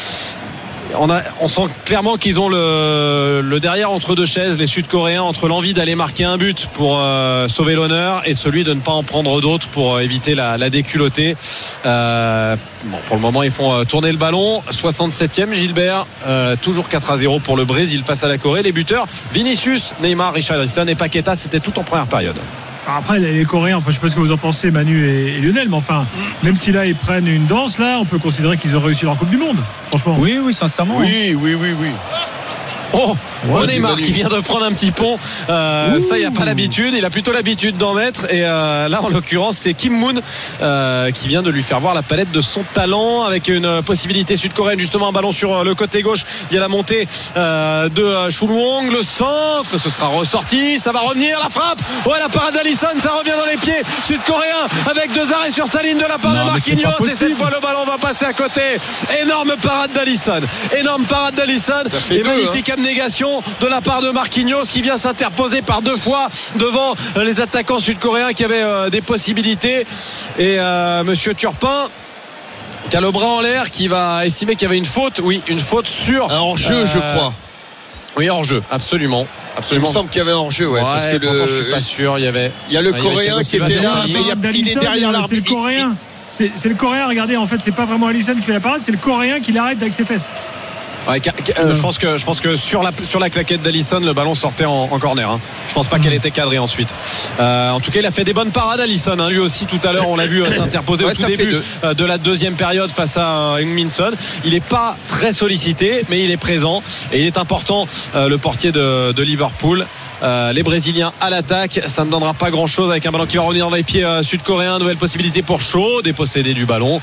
On, a, on sent clairement qu'ils ont le, le derrière entre deux chaises, les Sud-Coréens, entre l'envie d'aller marquer un but pour euh, sauver l'honneur et celui de ne pas en prendre d'autres pour euh, éviter la, la déculottée. Euh, bon, pour le moment, ils font euh, tourner le ballon. soixante-septième, Gilbert. Euh, toujours quatre à zéro pour le Brésil face à la Corée. Les buteurs, Vinicius, Neymar, Richarlison et Paqueta. C'était tout en première période. Après les Coréens, enfin je sais pas ce que vous en pensez Manu et, et Lionel, mais enfin même si là ils prennent une danse là, on peut considérer qu'ils ont réussi leur Coupe du Monde, franchement. Oui oui sincèrement. Oui oui oui oui. Oh, ouais, Neymar qui vient de prendre un petit pont. Euh, ça, il n'a pas l'habitude. Il a plutôt l'habitude d'en mettre. Et euh, là, en l'occurrence, c'est Kim Moon euh, qui vient de lui faire voir la palette de son talent avec une possibilité sud-coréenne. Justement, un ballon sur le côté gauche. Il y a la montée euh, de Chul Wang. Le centre, ce sera ressorti. Ça va revenir. La frappe. Ouais, la parade d'Alisson. Ça revient dans les pieds sud-coréens avec deux arrêts sur sa ligne de la part non, de Marquinhos. Et cette fois, le ballon va passer à côté. Énorme parade d'Alisson. Énorme parade d'Alisson. Et deux, magnifique hein. Négation de la part de Marquinhos qui vient s'interposer par deux fois devant les attaquants sud-coréens qui avaient euh, des possibilités et euh, monsieur Turpin qui a le bras en l'air qui va estimer qu'il y avait une faute. Oui, une faute sur un hors-jeu euh, je crois. Oui, hors-jeu, absolument. Absolument. Il me semble qu'il y avait un hors-jeu ouais, ouais, parce que pourtant le... je suis pas sûr, il y avait il y a le ah, Coréen qui était là mais il, y a... il est derrière l'arbitre. C'est le Coréen. C'est, c'est le Coréen, regardez, en fait c'est pas vraiment Alisson qui fait la parade, c'est le Coréen qui l'arrête avec ses fesses. Ouais, euh, je pense que je pense que sur la sur la claquette d'Alisson, le ballon sortait en, en corner. Hein. Je pense pas qu'elle était cadrée ensuite. Euh, en tout cas, il a fait des bonnes parades, Alisson. Hein. Lui aussi, tout à l'heure, on l'a vu euh, s'interposer ouais, au tout début euh, de la deuxième période face à euh, Heung-min Son. Il n'est pas très sollicité, mais il est présent et il est important. Euh, le portier de, de Liverpool. Euh, les Brésiliens à l'attaque, ça ne donnera pas grand chose avec un ballon qui va revenir dans les pieds euh, sud-coréens. Nouvelle possibilité pour Shaw, dépossédé du ballon.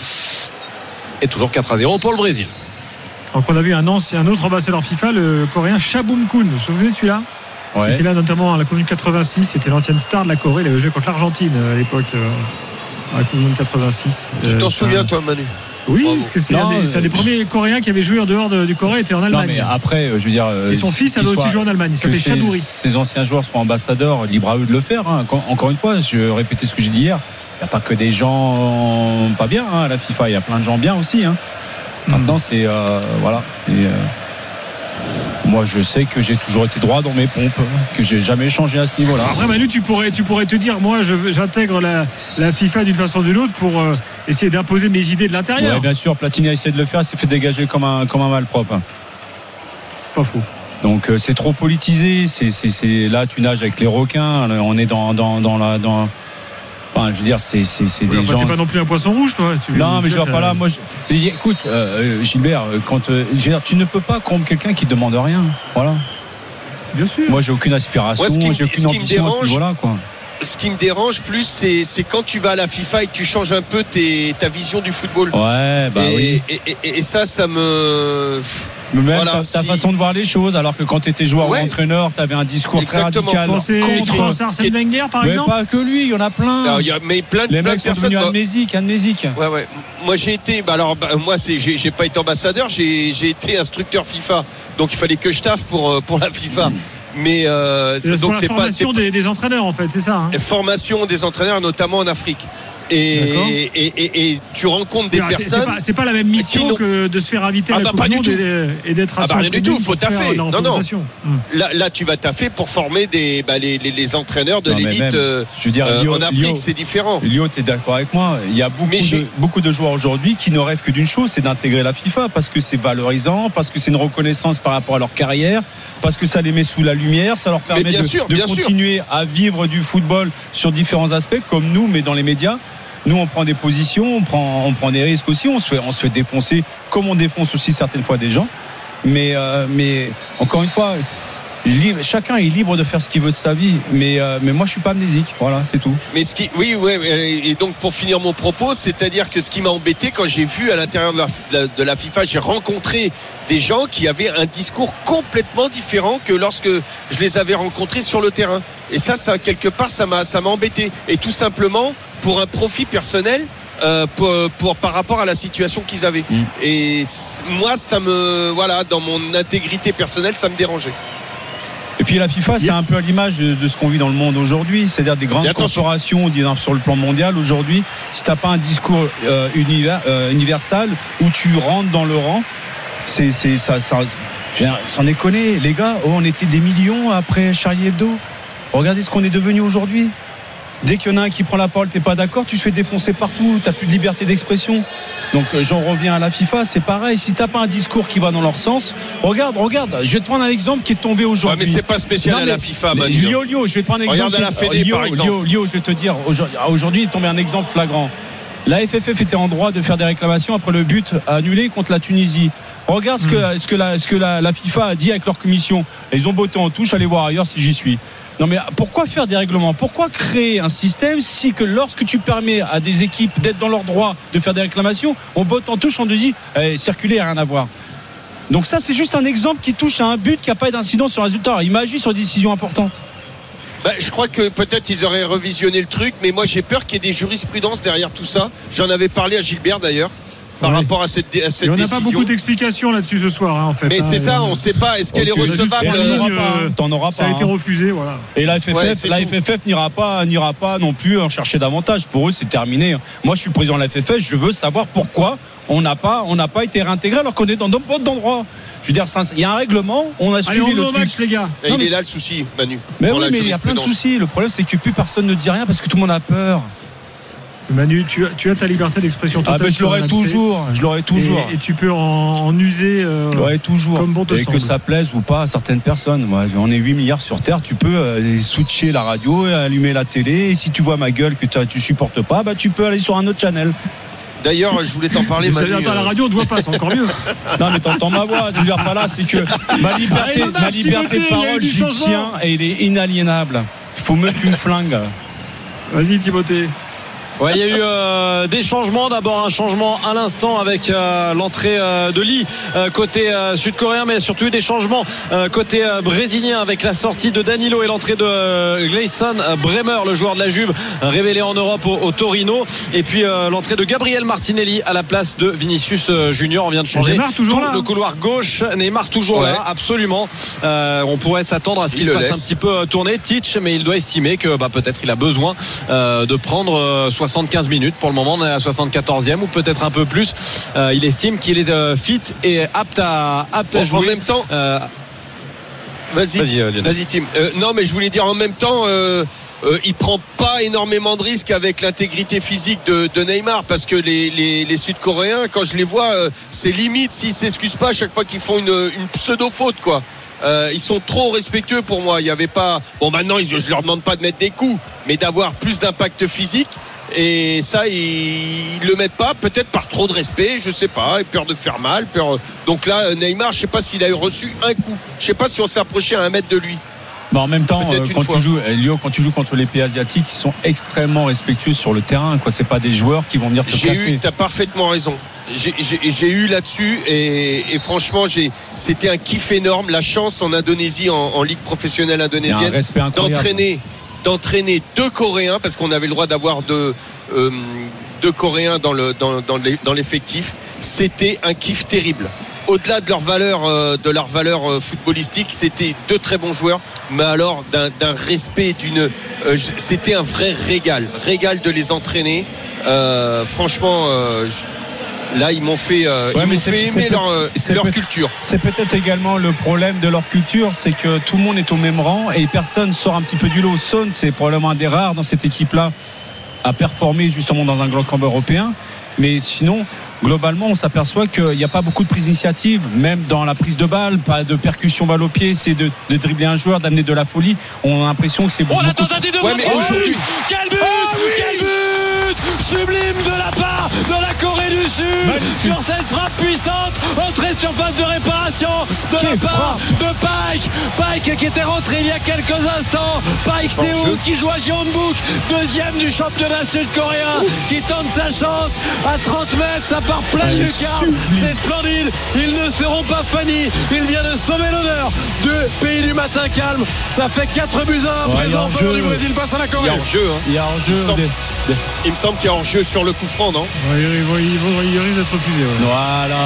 Et toujours quatre à zéro pour le Brésil. Donc on a vu un, ancien, un autre ambassadeur FIFA, le Coréen Chabum Kun. Vous vous souvenez de celui-là? Ouais. Il était là notamment à la Coupe du Monde quatre-vingt-six. C'était l'ancienne star de la Corée. Il avait joué contre l'Argentine à l'époque, euh, à la Coupe du Monde quatre-vingt-six. Tu euh, t'en souviens, un... toi, Manu? Oui, Bravo. Parce que c'est, non, un, des, c'est un des premiers Coréens qui avait joué en dehors de, du Corée, était en Allemagne. Non, mais après, je veux dire. Et son fils avait aussi joué en Allemagne. Il s'appelait Chabouri. Ces anciens joueurs sont ambassadeurs, libre à eux de le faire. Hein. Encore une fois, je répétais ce que j'ai dit hier. Il n'y a pas que des gens pas bien hein, à la FIFA. Il y a plein de gens bien aussi. Hein. Maintenant, c'est euh, voilà, c'est, euh, Moi, je sais que j'ai toujours été droit dans mes pompes, que j'ai jamais changé à ce niveau-là. Après, Manu, tu pourrais, tu pourrais te dire, moi, je, j'intègre la, la FIFA d'une façon ou d'une autre pour euh, essayer d'imposer mes idées de l'intérieur. Oui, bien sûr. Platini a essayé de le faire, il s'est fait dégager comme un, comme un malpropre. Pas faux. Donc, euh, c'est trop politisé. C'est, c'est, c'est, là, tu nages avec les requins. On est dans, dans, dans la. Dans... Enfin, je veux dire, c'est, c'est, c'est des enfin, gens. T'es pas non plus un poisson rouge, toi. Tu, non, mais je vois pas là. Euh... Moi, je... écoute, euh, Gilbert, quand euh, je veux dire, tu ne peux pas corrompre quelqu'un qui demande rien. Voilà. Bien sûr. Moi, j'ai aucune aspiration, Moi, qui, j'ai aucune ambition à ce niveau-là, quoi. Ce qui me dérange plus, c'est, c'est quand tu vas à la FIFA et que tu changes un peu tes, ta vision du football. Ouais, bah et, oui. Et, et, et ça, ça me. Même voilà, ta, ta si... façon de voir les choses, alors que quand tu étais joueur ouais. ou entraîneur, tu avais un discours exactement. très radical contre Arsène Wenger, par mais exemple. Pas que lui, il y en a plein. Alors, il y a, mais plein de, les plein mecs de sont personnes. devenus amnésiques, amnésiques. Ouais, ouais. Moi, j'ai été. Bah, alors, bah, moi, c'est, j'ai, j'ai pas été ambassadeur, j'ai, j'ai été instructeur FIFA. Donc, il fallait que je taffe pour, pour la FIFA. Mmh. Mais euh, c'est donc pour la formation pas, des, des entraîneurs, en fait, c'est ça. Hein. Formation des entraîneurs, notamment en Afrique. Et, et, et, et tu rencontres des alors, personnes. C'est pas, c'est pas la même mission que de se faire inviter ah à la bah, Coupe du Monde et, et d'être ah bah, rien du tout, faut taffer. Non, non. Hum. Là, là, tu vas taffer pour former des, bah, les, les, les entraîneurs de non, l'élite. Même, euh, je veux dire, Lio, en Afrique, Lio, c'est différent. Lio, tu es d'accord avec moi? Il y a beaucoup de, beaucoup de joueurs aujourd'hui qui ne rêvent que d'une chose, c'est d'intégrer la FIFA parce que c'est valorisant, parce que c'est une reconnaissance par rapport à leur carrière, parce que ça les met sous la lumière, ça leur permet de, sûr, de continuer sûr. à vivre du football sur différents aspects, comme nous, mais dans les médias. Nous, on prend des positions, on prend, on prend des risques aussi, on se fait, on se fait défoncer, comme on défonce aussi certaines fois des gens. Mais, euh, mais encore une fois, chacun est libre de faire ce qu'il veut de sa vie. Mais, euh, mais moi, je suis pas amnésique. Voilà, c'est tout. Mais ce qui, oui, ouais. Et donc, pour finir mon propos, c'est-à-dire que ce qui m'a embêté quand j'ai vu à l'intérieur de la, de la, de la FIFA, j'ai rencontré des gens qui avaient un discours complètement différent que lorsque je les avais rencontrés sur le terrain. Et ça, ça quelque part, ça m'a, ça m'a embêté. Et tout simplement pour un profit personnel. Euh, pour, pour par rapport à la situation qu'ils avaient. Mmh. Et moi, ça me, voilà, dans mon intégrité personnelle, ça me dérangeait. Et puis la FIFA, c'est un peu à l'image de ce qu'on vit dans le monde aujourd'hui, c'est-à-dire des grandes corporations sur le plan mondial aujourd'hui. Si tu n'as pas un discours euh, univers, euh, universal où tu rentres dans le rang, c'est, c'est ça, ça, sans déconner, les gars, oh, on était des millions après Charlie Hebdo. Regardez ce qu'on est devenu aujourd'hui. Dès qu'il y en a un qui prend la parole, t'es pas d'accord, tu te fais défoncer partout, t'as plus de liberté d'expression. Donc j'en reviens à la FIFA, c'est pareil. Si t'as pas un discours qui va dans leur sens, regarde, regarde, je vais te prendre un exemple qui est tombé aujourd'hui. Ouais, mais c'est pas spécial non, à la FIFA, Manu. Lio, Lio, je vais te prendre un exemple. Regarde à la Fédé, Lio, par exemple. Lio, Lio, je vais te dire, aujourd'hui, il est tombé un exemple flagrant. La F F F était en droit de faire des réclamations après le but annulé contre la Tunisie. Regarde ce que, mmh. ce que, la, ce que la, la FIFA a dit avec leur commission. Et ils ont botté en touche, allez voir ailleurs si j'y suis. Non mais pourquoi faire des règlements? Pourquoi créer un système si que lorsque tu permets à des équipes d'être dans leur droit de faire des réclamations, on botte en touche, on te dit eh, circuler, rien à voir. Donc ça c'est juste un exemple qui touche à un but qui n'a pas d'incidence sur le résultat. Il m'agit sur des décisions importantes. Bah, je crois que peut-être ils auraient revisionné le truc, mais moi j'ai peur qu'il y ait des jurisprudences derrière tout ça. J'en avais parlé à Gilbert d'ailleurs. Par oui. rapport à cette, à cette décision. On n'a pas beaucoup d'explications là-dessus ce soir, hein, en fait. Mais hein, c'est ça, euh... on ne sait pas. Est-ce qu'elle okay. est recevable? T'en auras pas. T'en auras ça pas, a été hein. refusé, voilà. Et la F F F, ouais, la F F F n'ira pas, n'ira pas non plus en chercher davantage. Pour eux, c'est terminé. Moi, je suis président de la F F F. Je veux savoir pourquoi on n'a pas, on n'a pas été réintégré alors qu'on est dans d'autres endroits. Je veux dire, il y a un règlement, on a suivi Allez, on le truc. Match, les gars. Et non, il mais... est là le souci, Manu. Mais oui, mais il y a plein de soucis. Le problème, c'est que plus personne ne dit rien parce que tout le monde a peur. Manu, tu as, tu as ta liberté d'expression totale. Ah ben je l'aurai toujours, je l'aurai toujours. Et, et tu peux en, en user. Euh, je l'aurai toujours. Comme bon te et semble. Que ça plaise ou pas à certaines personnes. Moi, on est huit milliards sur Terre. Tu peux euh, switcher la radio, allumer la télé. Et si tu vois ma gueule que tu supportes pas, bah tu peux aller sur un autre channel. D'ailleurs, je voulais t'en parler. Manu, attends, euh... la radio, on ne te voit pas, c'est encore mieux. Non, mais t'entends ma voix. Tu veux pas là, c'est que ma liberté, Allez, ma liberté de parole, j'y tiens et il est inaliénable. Il faut mieux qu'une flingue. Vas-y, Timothée. Ouais, il y a eu euh, des changements. D'abord un changement à l'instant avec euh, l'entrée euh, de Lee euh, côté euh, sud-coréen, mais surtout des changements euh, côté euh, brésilien avec la sortie de Danilo et l'entrée de euh, Gleison Bremer, le joueur de la Juve révélé en Europe au, au Torino, et puis euh, l'entrée de Gabriel Martinelli à la place de Vinicius Junior. On vient de changer Neymar toujours là, le couloir gauche. Neymar toujours ouais. là, absolument. Euh, on pourrait s'attendre à ce qu'il il fasse un petit peu tourner Titch, mais il doit estimer que bah, peut-être il a besoin euh, de prendre euh, soit soixante-quinze minutes. Pour le moment, on est à la soixante-quatorzième ou peut-être un peu plus. Euh, il estime qu'il est euh, fit et apte à, apte à jouer. En même temps, euh, vas-y, vas-y, euh, vas-y Tim. Euh, non, mais je voulais dire en même temps. Euh, Euh, il prend pas énormément de risques avec l'intégrité physique de, de Neymar, parce que les, les, les Sud-Coréens, quand je les vois, euh, c'est limite s'ils s'excusent pas à chaque fois qu'ils font une, une pseudo-faute, quoi. Euh, ils sont trop respectueux pour moi. Il y avait pas. Bon, maintenant, je, je leur demande pas de mettre des coups, mais d'avoir plus d'impact physique. Et ça, ils, ils le mettent pas, peut-être par trop de respect, je sais pas, et peur de faire mal. Peur... Donc là, Neymar, je sais pas s'il a reçu un coup. Je sais pas si on s'est approché à un mètre de lui. Bah en même temps, euh, quand tu joues, Lio, quand tu joues contre les pays asiatiques, ils sont extrêmement respectueux sur le terrain. Quoi, c'est pas des joueurs qui vont venir te j'ai casser. Eu, t'as parfaitement raison. J'ai, j'ai, j'ai eu là-dessus et, et franchement, j'ai, c'était un kiff énorme. La chance en Indonésie, en, en ligue professionnelle indonésienne, d'entraîner, d'entraîner deux Coréens, parce qu'on avait le droit d'avoir deux, euh, deux Coréens dans le dans, dans, les, dans l'effectif. C'était un kiff terrible. Au-delà de leur valeur, euh, de leur valeur euh, footballistique, c'était deux très bons joueurs, mais alors d'un, d'un respect, d'une, euh, c'était un vrai régal, régal de les entraîner. Euh, franchement, euh, je, là ils m'ont fait, euh, ouais, ils m'ont fait aimer leur, euh, leur culture. C'est peut-être également le problème de leur culture, c'est que tout le monde est au même rang et personne sort un petit peu du lot. Son, c'est probablement un des rares dans cette équipe-là à performer justement dans un grand camp européen, mais sinon. Globalement, on s'aperçoit qu'il n'y a pas beaucoup de prise d'initiative, même dans la prise de balle, pas de percussion balle au pied, c'est de, de dribbler un joueur, d'amener de la folie. On a l'impression que c'est beaucoup. Oh, la tentative de ouais, mais aujourd'hui... Quel but, oh, oui quel but sublime de la part de la Corée du Sud. Magnifique. Sur cette frappe puissante, entrée sur phase de réparation de Quelle la part frappe. de Pike. Pike qui était rentré il y a quelques instants. Pike Seo qui joue à Jeonbuk, deuxième du championnat sud-coréen, qui tente sa chance à trente mètres. Ça part plein de lucarne, c'est splendide. Ils ne seront pas fannis. Il vient de sauver l'honneur du pays du matin calme. Ça fait quatre buts à un ouais, présent en faveur du Brésil face à la Corée. Il y a hors-jeu, hein. Il y a hors-jeu. Il me semble, des... il me semble qu'il y a hors-jeu sur le coup franc, non? Ouais, il, il, il, il risque d'être refusé. Ouais. Voilà,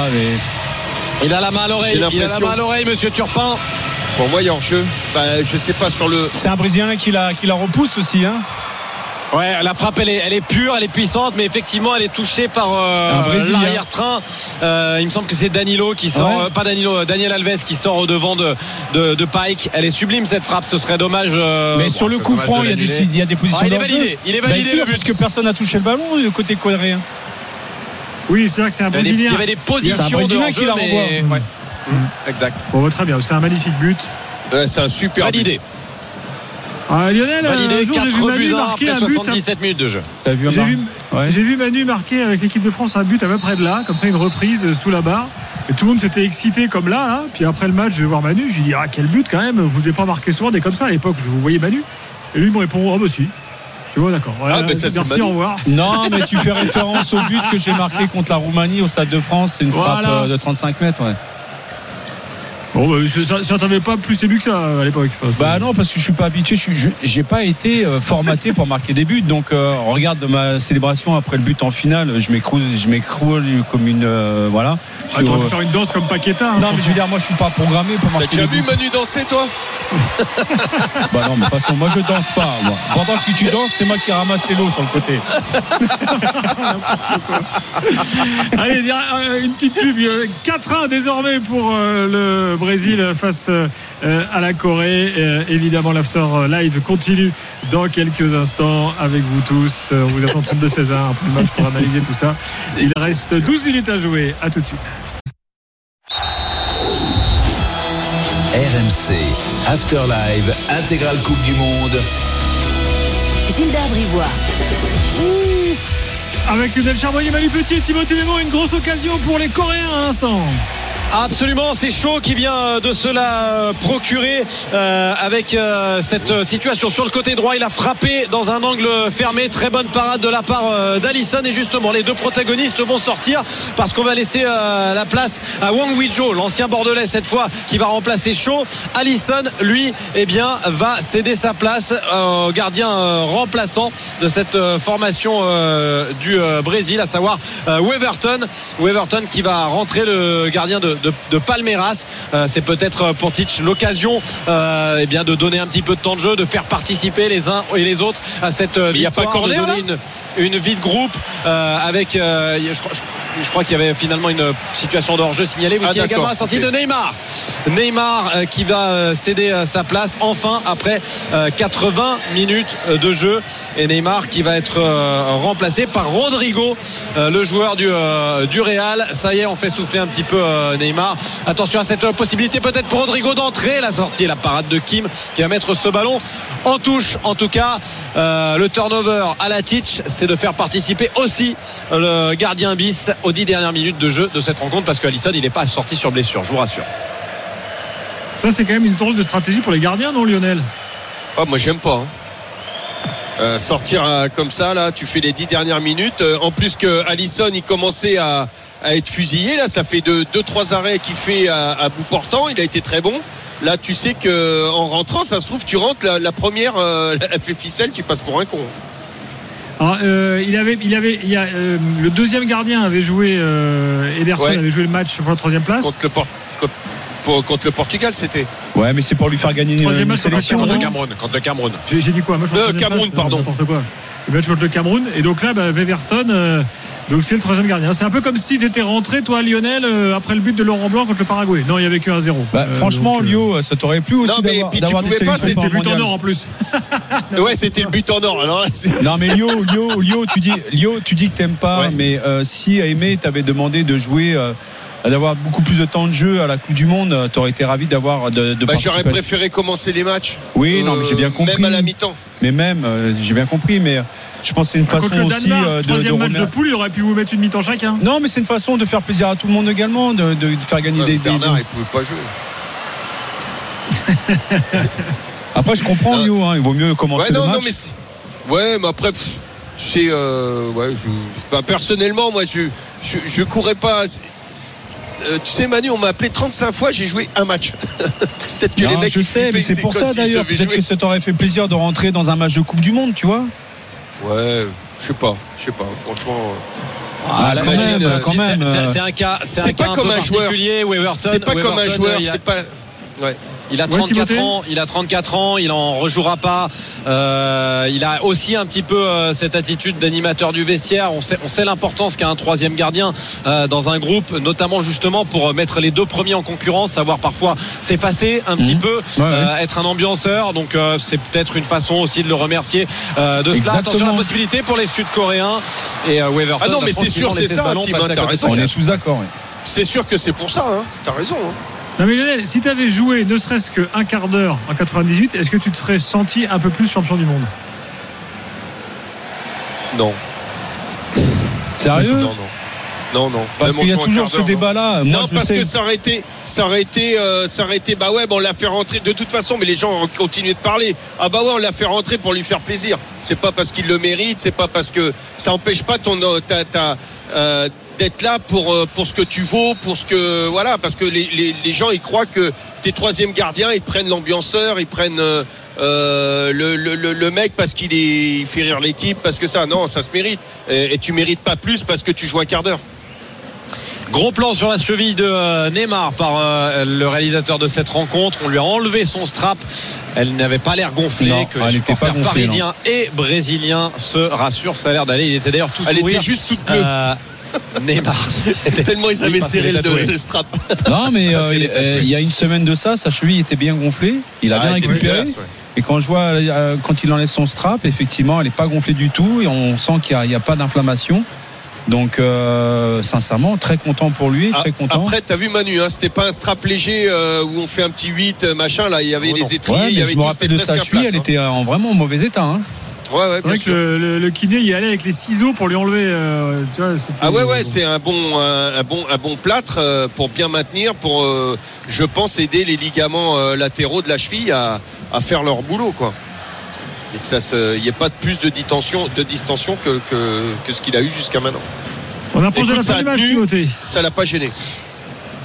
mais il a la main à l'oreille. Il a la main à l'oreille, Monsieur Turpin. Pour moi, il y a hors-jeu. Bah, je sais pas sur le. C'est un Brésilien qui la, qui la repousse aussi, hein. Ouais, la frappe elle est, elle est pure, elle est puissante, mais effectivement elle est touchée par euh, l'arrière-train. Euh, il me semble que c'est Danilo qui sort, ouais. euh, pas Danilo, Daniel Alves qui sort au devant de, de, de Pike. Elle est sublime cette frappe, ce serait dommage. Euh, mais bon, sur le coup franc, il y a des, il y a des positions. Ah, il est validé, il est validé. Bah, parce que personne n'a touché le ballon côté coréen. Oui, c'est vrai que c'est un Brésilien. Il y avait des positions de hors-jeu, mais... ouais. mmh. Exact. Bon, très bien, c'est un magnifique but. Ouais, c'est un super validé. But. Ah, Lionel, validé, un jour, quatre j'ai vu Manu buts marquer après un but. soixante-dix-sept minutes de jeu. T'as vu, j'ai, vu, ouais. j'ai vu Manu marquer avec l'équipe de France un but à peu près de là, comme ça une reprise sous la barre. Et tout le monde s'était excité comme là, là. Puis après le match, je vais voir Manu, je lui dis ah quel but quand même, vous ne devez pas marquer souvent des comme ça à l'époque. Je vous voyais Manu. Et lui il me répond oh bah si. Je vois d'accord. Voilà, ah, mais ça, merci, au revoir. Non, mais tu fais référence au but que j'ai marqué contre la Roumanie au Stade de France. C'est une frappe voilà. de trente-cinq mètres, ouais. Bon, bah, ça, ça t'avait pas plus ému que ça à l'époque. Enfin, bah non, parce que je suis pas habitué. Je suis, je, j'ai pas été euh, formaté pour marquer des buts. Donc, euh, regarde ma célébration après le but en finale. Je m'écroule, je m'écroule comme une euh, voilà. Ah, tu aurais pu faire une danse comme Paqueta. Hein, non, mais je veux dire, moi, je suis pas programmé pour marquer. T'as déjà vu Manu danser, toi? Bah non, mais de toute façon, moi, je danse pas. Moi. Pendant que tu danses, c'est moi qui ramasse les lots sur le côté. Allez, une petite pub. quatre un désormais pour le Brésil face à la Corée. Évidemment, l'After Live continue dans quelques instants avec vous tous. On vous attend trente-deux seize après le match pour analyser tout ça. Il reste douze minutes à jouer. À tout de suite. R M C After Live intégrale Coupe du Monde. Gilbert Brivois. Avec Lionel Charbonnier, Manu Petit et Timothée Mémon, une grosse occasion pour les Coréens à l'instant. Absolument, c'est chaud qui vient de se la procurer euh, avec euh, cette situation sur le côté droit. Il a frappé dans un angle fermé. Très bonne parade de la part euh, d'Alisson. Et justement, les deux protagonistes vont sortir parce qu'on va laisser euh, la place à Wang Wijio, l'ancien bordelais cette fois, qui va remplacer Shaw. Alisson, lui, eh bien, va céder sa place euh, au gardien euh, remplaçant de cette euh, formation euh, du euh, Brésil, à savoir euh, Weverton. Weverton qui va rentrer, le gardien de de, de Palmeiras. Euh, c'est peut-être pour Tite l'occasion euh, eh bien de donner un petit peu de temps de jeu, de faire participer les uns et les autres à cette victoire. Il n'y a pas corner, de donner une, une vie de groupe euh, avec euh, je, je, je crois qu'il y avait finalement une situation de hors-jeu signalée. Vous ah, également la sortie okay. de Neymar Neymar euh, qui va euh, céder euh, sa place enfin après euh, quatre-vingts minutes de jeu, et Neymar qui va être euh, remplacé par Rodrigo, euh, le joueur du, euh, du Real. Ça y est, on fait souffler un petit peu euh, Neymar. Attention à cette euh, possibilité peut-être pour Rodrigo d'entrer. La sortie et la parade de Kim qui va mettre ce ballon en touche. En tout cas euh, le turnover à la Tite, c'est de faire participer aussi le gardien bis aux dix dernières minutes de jeu de cette rencontre, parce qu'Alisson il n'est pas sorti sur blessure, je vous rassure. Ça c'est quand même une drôle de stratégie pour les gardiens, non Lionel? Oh, moi j'aime pas hein. euh, sortir euh, comme ça là, tu fais les dix dernières minutes, euh, en plus que Alisson il commençait à, à être fusillé là, ça fait deux trois arrêts qu'il fait à, à bout portant, il a été très bon. Là tu sais que en rentrant, ça se trouve tu rentres la, la première euh, elle fait ficelle, tu passes pour un con. Alors, euh, il avait, il avait, il y a, euh, le deuxième gardien avait joué, euh, Ederson ouais. avait joué le match pour la troisième place contre le, Por- contre, pour, contre le Portugal, c'était. Ouais, mais c'est pour lui faire gagner une troisième match sélection contre le Cameroun. Contre le Cameroun. J'ai, j'ai dit quoi? Moi, le Cameroun, place, pardon. N'importe quoi. Le match contre le Cameroun. Et donc là, bah, Weverton. Euh, Donc c'est le troisième gardien. C'est un peu comme si tu étais rentré, toi, Lionel, euh, après le but de Laurent Blanc contre le Paraguay. Non, il n'y avait que un zéro. Bah, euh, franchement, donc, Lio, ça t'aurait plu aussi non, mais, d'avoir, d'avoir des sélections. C'était le but en or en plus. Ouais, c'était le but en or. Alors, non, mais Lio, Lio, Lio, tu dis, Lio, tu dis que t'aimes pas, ouais. mais euh, si Aimé t'avait demandé de jouer. Euh, d'avoir beaucoup plus de temps de jeu à la Coupe du Monde, t'aurais été ravi d'avoir de, de bah, j'aurais préféré commencer les matchs. Oui, euh, non, mais j'ai bien compris. Même à la mi-temps. Mais même, euh, j'ai bien compris, mais je pense que c'est une façon Danemark, aussi euh, de, troisième de match remer... de poule, il aurait pu vous mettre une mi-temps chacun. Non, mais c'est une façon de faire plaisir à tout le monde également, de, de, de faire gagner ouais, des. Bernard, des... il pouvait pas jouer. Après, je comprends, Lio, hein, il vaut mieux commencer ouais, non, le match. Non, mais c'est... Ouais, mais après, pff, c'est, euh, ouais, je... bah, personnellement, moi, je, je, je courais pas. Euh, tu sais Manu, on m'a appelé trente-cinq fois, j'ai joué un match. Peut-être que non, les mecs je sais, mais c'est pour ça si d'ailleurs. Peut-être jouer. Que ça t'aurait fait plaisir de rentrer dans un match de Coupe du Monde, tu vois. Ouais, je sais pas, je sais pas. Franchement. Ah, quand même, c'est, quand même. C'est, c'est, c'est un cas, c'est, c'est un pas cas comme un, un joueur. Weverton, c'est pas Weverton, comme un joueur. Il a... C'est pas. Ouais. Il a trente-quatre ouais, ans, il a trente-quatre ans, il en rejouera pas. Euh, il a aussi un petit peu euh, cette attitude d'animateur du vestiaire. On sait, on sait l'importance qu'a un troisième gardien euh, dans un groupe, notamment justement pour mettre les deux premiers en concurrence, savoir parfois s'effacer un mmh. petit peu, ouais, euh, ouais. être un ambianceur. Donc euh, c'est peut-être une façon aussi de le remercier euh, de Exactement. Cela. Attention à la possibilité pour les Sud-Coréens et euh, Weverton. Ah non, mais c'est sûr, c'est ça. Tim, t'as raison. On est tous d'accord. Ouais. C'est sûr que c'est pour ça. Hein. T'as raison. Hein. Non mais Lionel, si tu avais joué ne serait-ce qu'un quart d'heure en quatre-vingt-dix-huit, est-ce que tu te serais senti un peu plus champion du monde? Non. Sérieux? Non, non. Non, non. Parce Même qu'il y a toujours ce débat-là. Moi, non, je parce sais. que ça aurait été, ça aurait été, euh, ça aurait été, bah ouais, bah on l'a fait rentrer de toute façon, mais les gens ont continué de parler. Ah bah ouais, on l'a fait rentrer pour lui faire plaisir. C'est pas parce qu'il le mérite, c'est pas parce que ça empêche pas ton, ta, ta, euh, d'être là pour pour ce que tu vaux, pour ce que voilà, parce que les les, les gens ils croient que t'es troisième gardien, ils prennent l'ambianceur, ils prennent euh, euh, le, le le mec parce qu'il est il fait rire l'équipe, parce que ça non, ça se mérite. Et, et tu mérites pas plus parce que tu joues un quart d'heure. Gros plan sur la cheville de Neymar par euh, le réalisateur de cette rencontre. On lui a enlevé son strap. Elle n'avait pas l'air gonflée. Non, que les supporters parisiens et brésiliens se rassurent. Ça a l'air d'aller. Il était d'ailleurs tout elle sourire. Elle était juste toute bleue. Euh, Neymar était... tellement ils avaient serré le, le strap. Non mais il euh, euh, y a une semaine de ça, sa cheville était bien gonflée. Il a ah, bien récupéré. Ouais. Et quand je vois euh, quand il enlève son strap, effectivement, elle n'est pas gonflée du tout et on sent qu'il n'y a, a pas d'inflammation. Donc euh, sincèrement très content pour lui, très content. Après t'as vu Manu, hein, c'était pas un strap léger euh, où on fait un petit huit machin là, il y avait oh, des étriers, ouais, il y avait je me rappelle de sa cheville, elle hein. était en vraiment mauvais état. Hein. Ouais, ouais, bien sûr. Le, le, le kiné il y allait avec les ciseaux pour lui enlever. Euh, tu vois, c'était... Ah ouais, ouais, c'est un bon, un, un bon, un bon plâtre euh, pour bien maintenir, pour, euh, je pense, aider les ligaments euh, latéraux de la cheville à, à faire leur boulot, quoi. Et que ça se, il n'y ait pas de plus de distension, de distension que, que, que ce qu'il a eu jusqu'à maintenant. On a posé la fin du match, Timothée. Ça l'a pas gêné.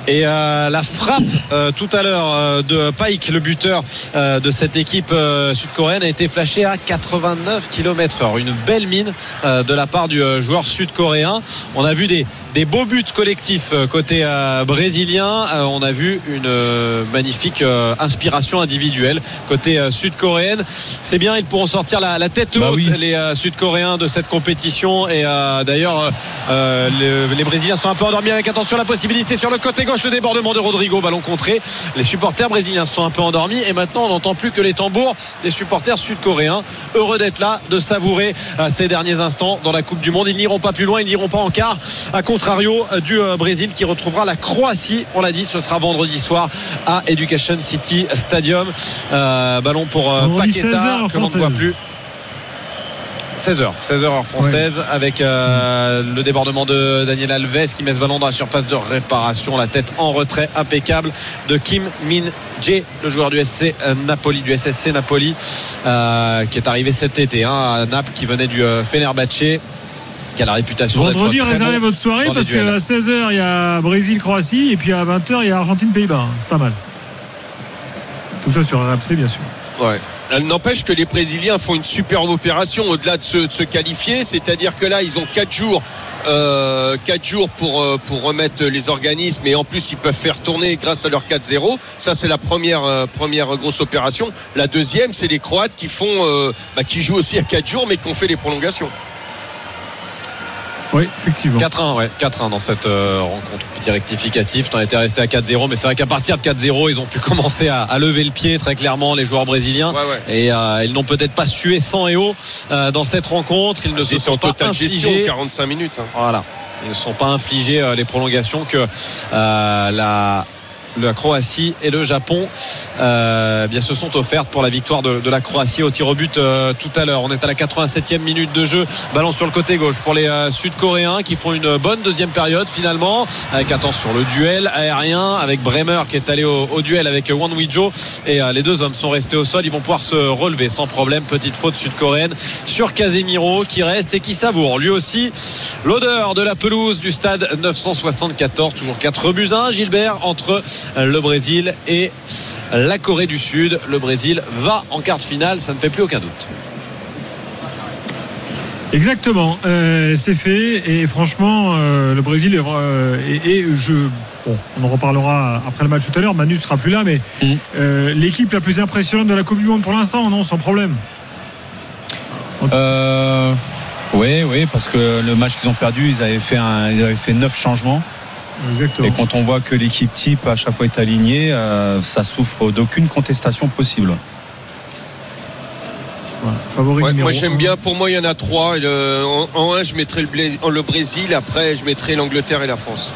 Et euh, la frappe euh, tout à l'heure euh, de Pike, le buteur euh, de cette équipe euh, sud-coréenne, a été flashée à quatre-vingt-neuf kilomètres heure. Une belle mine euh, de la part du euh, joueur sud-coréen. On a vu des Des beaux buts collectifs côté euh, brésilien. Euh, on a vu une euh, magnifique euh, inspiration individuelle côté euh, sud-coréenne. C'est bien, ils pourront sortir la, la tête bah haute, oui. les euh, sud-coréens de cette compétition. Et euh, d'ailleurs, euh, les, les Brésiliens sont un peu endormis avec attention la possibilité sur le côté gauche, le débordement de Rodrigo, ballon contré. Les supporters brésiliens sont un peu endormis et maintenant on n'entend plus que les tambours des supporters sud-coréens. Heureux d'être là, de savourer euh, ces derniers instants dans la Coupe du Monde. Ils n'iront pas plus loin, ils n'iront pas en quart. À contre contrario du Brésil qui retrouvera la Croatie, on l'a dit, ce sera vendredi soir à Education City Stadium. Euh, ballon pour euh, Paqueta que l'on ne voit plus. seize heures, seize heures heure française, ouais. Avec euh, le débordement de Daniel Alves qui met ce ballon dans la surface de réparation, la tête en retrait impeccable de Kim Min-jae, le joueur du S C Napoli, du S S C Napoli, euh, qui est arrivé cet été hein, à Naples, qui venait du euh, Fenerbahçe, qui a la réputation vendredi, d'être très réservez bon votre soirée parce qu'à seize heures il y a Brésil-Croatie et puis à vingt heures il y a Argentine-Pays-Bas. C'est pas mal. Tout ça sur R M C bien sûr. Ouais. Elle n'empêche que les Brésiliens font une superbe opération au-delà de se, de se qualifier, c'est-à-dire que là ils ont quatre jours euh, quatre jours pour, euh, pour remettre les organismes et en plus ils peuvent faire tourner grâce à leur quatre zéro. Ça c'est la première, euh, première grosse opération. La deuxième c'est les Croates qui font euh, bah, qui jouent aussi à quatre jours mais qui ont fait les prolongations. Oui, effectivement. quatre un, ouais, quatre un dans cette euh, rencontre. Petit rectificatif, t'en étais resté à quatre zéro, mais c'est vrai qu'à partir de quatre zéro, ils ont pu commencer à, à lever le pied très clairement, les joueurs brésiliens. Ouais, ouais. Et euh, ils n'ont peut-être pas sué sang et eau euh, dans cette rencontre. Ils ne se sont pas infligés. quarante-cinq minutes. Hein. Voilà. Ils ne sont pas infligés euh, les prolongations que euh, la. la Croatie et le Japon euh, bien se sont offertes pour la victoire de, de la Croatie au tir au but euh, tout à l'heure. On est à la quatre-vingt-septième minute de jeu, ballon sur le côté gauche pour les euh, Sud-Coréens qui font une bonne deuxième période finalement, avec attention le duel aérien avec Bremer qui est allé au, au duel avec Won Wi-jo et euh, les deux hommes sont restés au sol, ils vont pouvoir se relever sans problème. Petite faute sud-coréenne sur Casemiro qui reste et qui savoure lui aussi l'odeur de la pelouse du stade neuf cent soixante-quatorze. Toujours quatre buts à un, Gilbert, entre le Brésil et la Corée du Sud. Le Brésil va en quart de finale, ça ne fait plus aucun doute. Exactement, euh, c'est fait et franchement euh, le Brésil est, euh, et, et je bon, on en reparlera après le match tout à l'heure. Manu ne sera plus là, mais mmh. euh, l'équipe la plus impressionnante de la Coupe du Monde pour l'instant, non, sans problème. Euh, oui, oui, parce que le match qu'ils ont perdu, ils avaient fait un, ils avaient fait neuf changements. Exactement. Et quand on voit que l'équipe type à chaque fois est alignée, euh, ça souffre d'aucune contestation possible. Voilà. Favori ouais, moi un. j'aime bien, pour moi il y en a trois. Le, en, en un je mettrai le, Blé, le Brésil, après je mettrai l'Angleterre et la France.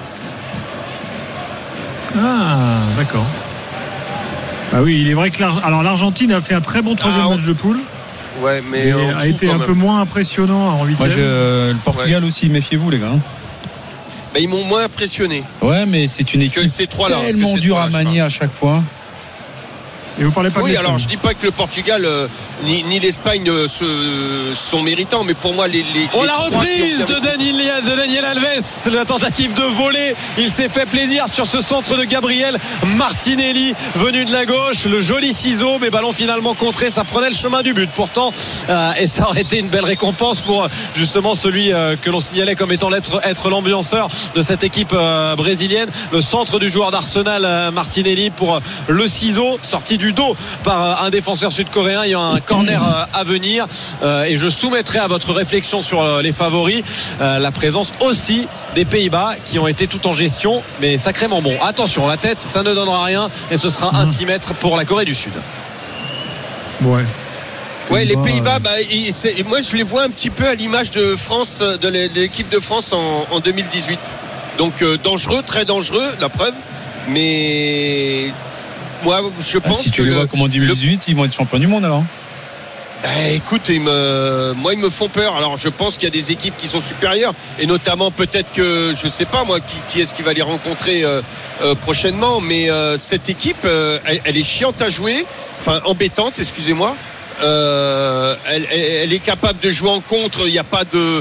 Ah d'accord. Bah oui, il est vrai que l'Ar... Alors, l'Argentine a fait un très bon troisième ah, match de poule. Ouais, mais a été un même. peu moins impressionnant en huitième. Moi, je, le Portugal ouais. aussi, méfiez-vous les gars. Bah, ils m'ont moins impressionné. Ouais, mais c'est une équipe tellement dure à manier à chaque fois. Et vous parlez pas de oui, alors je dis pas que le Portugal euh, ni, ni l'Espagne euh, se, sont méritants, mais pour moi les. les oh les la reprise de Daniel, de Daniel Alves, la tentative de voler, il s'est fait plaisir sur ce centre de Gabriel Martinelli venu de la gauche, le joli ciseau, mais ballon finalement contré, ça prenait le chemin du but pourtant, euh, et ça aurait été une belle récompense pour justement celui euh, que l'on signalait comme étant être, être l'ambianceur de cette équipe euh, brésilienne, le centre du joueur d'Arsenal euh, Martinelli pour euh, le ciseau sorti du du dos par un défenseur sud-coréen. Il y a un corner à venir et je soumettrai à votre réflexion sur les favoris la présence aussi des Pays-Bas qui ont été tout en gestion mais sacrément bon. Attention, la tête ça ne donnera rien et ce sera un six mètres pour la Corée du Sud. Ouais. Ouais, les Pays-Bas, bah, moi je les vois un petit peu à l'image de France, de l'équipe de France en, en deux mille dix-huit. Donc euh, dangereux, très dangereux, la preuve. Mais moi, je pense ah, si tu que les le, vois comme en deux mille dix-huit, le... ils vont être champions du monde alors. Eh, écoute, ils me, moi ils me font peur. Alors je pense qu'il y a des équipes qui sont supérieures et notamment peut-être que je sais pas moi qui, qui est-ce qui va les rencontrer euh, euh, prochainement. Mais euh, cette équipe, euh, elle, elle est chiante à jouer, enfin embêtante, excusez-moi. Euh, elle, elle, elle est capable de jouer en contre. Il n'y a pas de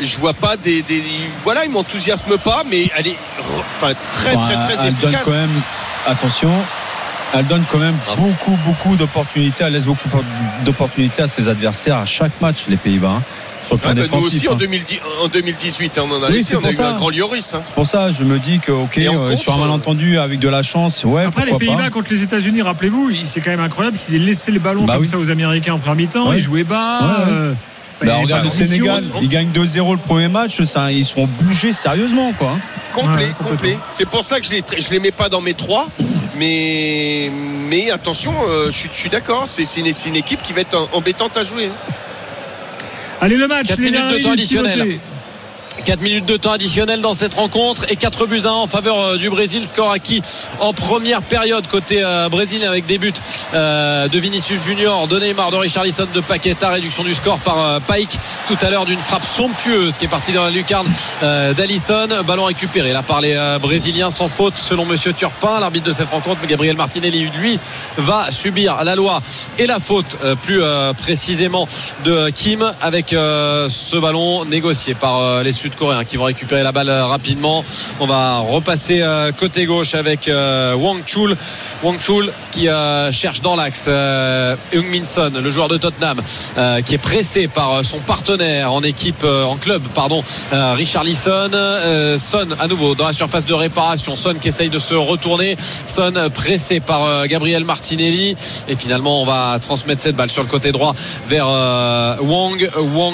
je vois pas des, des voilà, il m'enthousiasme pas, mais elle est enfin très bon, très très, très elle efficace. Donne quand même, attention, elle donne quand même ah, beaucoup beaucoup d'opportunités, elle laisse beaucoup d'opportunités à ses adversaires à chaque match, les Pays-Bas. Hein. Ah bah nous aussi en, deux mille dix, en deux mille dix-huit on en a oui, laissé, on a ça. eu un grand Lloris hein. C'est pour ça je me dis que ok euh, sur un malentendu avec de la chance ouais, après les Pays-Bas pas. Contre les États-Unis, rappelez-vous, c'est quand même incroyable qu'ils aient laissé le ballon bah comme oui. ça aux Américains en première mi-temps, ouais. Ils jouaient bas ouais, ouais. Euh, bah, regarde le Sénégal, ils gagnent deux zéro le premier match, ça, ils sont bougés sérieusement quoi. Complet, ouais, complet. C'est pour ça que je les je les mets pas dans mes trois, mais mais attention, euh, je suis je suis d'accord, c'est c'est une, c'est une équipe qui va être embêtante à jouer. Allez, le match, quatre minutes de temps additionnel. quatre minutes de temps additionnel dans cette rencontre et quatre buts à un en faveur euh, du Brésil. Score acquis en première période côté euh, brésilien avec des buts euh, de Vinicius Junior, de Neymar, de Richarlison, de Paqueta. Réduction du score par euh, Paik tout à l'heure d'une frappe somptueuse qui est partie dans la lucarne euh, d'Alisson. Ballon récupéré là par les euh, Brésiliens sans faute selon Monsieur Turpin, l'arbitre de cette rencontre. Gabriel Martinelli lui va subir la loi et la faute euh, plus euh, précisément de Kim avec euh, ce ballon négocié par euh, les Sud-Coréens qui vont récupérer la balle rapidement. On va repasser côté gauche avec Wang Chul. Wang Chul qui euh, cherche dans l'axe euh, Heung-min Son, le joueur de Tottenham, euh, qui est pressé par son partenaire en équipe, euh, en club, pardon, euh, Richarlison. Euh, Son à nouveau dans la surface de réparation. Son qui essaye de se retourner. Son pressé par euh, Gabriel Martinelli. Et finalement, on va transmettre cette balle sur le côté droit vers euh, Wang. Wang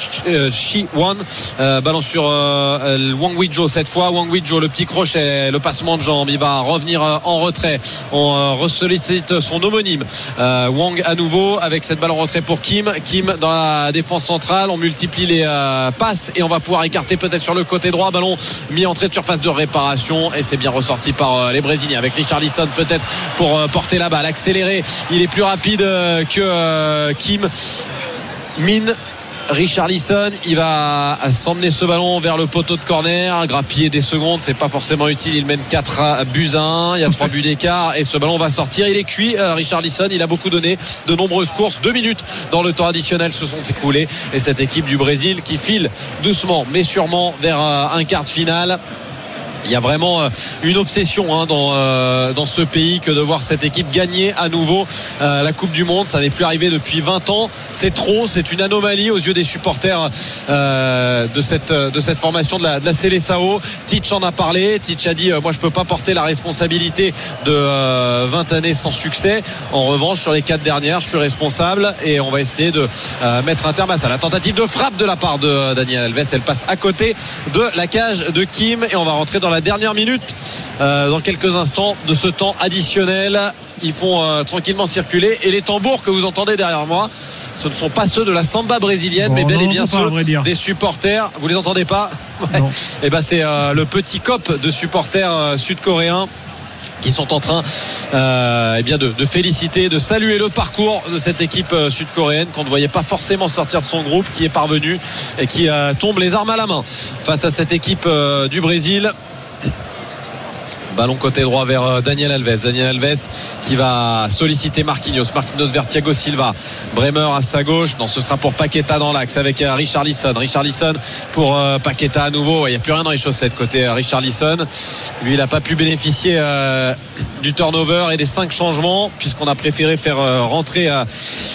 Chi-wan. Euh, ballon sur euh, Wang Wijou cette fois. Wang Wijou, le petit crochet, le passement de jambe. Il va revenir euh, en retrait. On euh, ressollicite son homonyme euh, Wang à nouveau avec cette balle en retrait pour Kim. Kim dans la défense centrale. On multiplie les euh, passes et on va pouvoir écarter peut-être sur le côté droit. Ballon mis entrée de surface de réparation et c'est bien ressorti par euh, les Brésiliens avec Richarlison peut-être pour euh, porter la balle. Accéléré, il est plus rapide euh, que euh, Kim Min. Richarlison, il va s'emmener ce ballon vers le poteau de corner, grappiller des secondes, c'est pas forcément utile. Il mène quatre buts à un, il y a trois buts d'écart et ce ballon va sortir. Il est cuit, Richarlison, il a beaucoup donné, de nombreuses courses, deux minutes dans le temps additionnel se sont écoulées et cette équipe du Brésil qui file doucement mais sûrement vers un quart de finale. Il y a vraiment une obsession hein, dans, euh, dans ce pays que de voir cette équipe gagner à nouveau euh, la Coupe du Monde. Ça n'est plus arrivé depuis vingt ans. C'est trop, c'est une anomalie aux yeux des supporters euh, de, cette, de cette formation de la, de la Seleção. Titch en a parlé. Titch a dit euh, moi je ne peux pas porter la responsabilité de euh, vingt années sans succès. En revanche, sur les quatre dernières, je suis responsable et on va essayer de euh, mettre un terme à ça. La tentative de frappe de la part de euh, Daniel Alves, elle passe à côté de la cage de Kim et on va rentrer dans la dernière minute euh, dans quelques instants de ce temps additionnel. Ils font euh, tranquillement circuler et les tambours que vous entendez derrière moi, ce ne sont pas ceux de la samba brésilienne, bon, mais bel et bien ceux des supporters. Vous les entendez pas? Ouais. Et ben c'est euh, le petit cop de supporters euh, sud-coréens qui sont en train euh, eh bien de, de féliciter, de saluer le parcours de cette équipe euh, sud-coréenne qu'on ne voyait pas forcément sortir de son groupe, qui est parvenue et qui euh, tombe les armes à la main face à cette équipe euh, du Brésil. Ballon côté droit vers Daniel Alves. Daniel Alves qui va solliciter Marquinhos. Marquinhos vers Thiago Silva. Bremer à sa gauche. Non, ce sera pour Paqueta dans l'axe avec Richarlison. Richarlison pour Paqueta à nouveau. Il n'y a plus rien dans les chaussettes côté Richarlison. Lui, il n'a pas pu bénéficier euh, du turnover et des cinq changements puisqu'on a préféré faire euh, rentrer euh,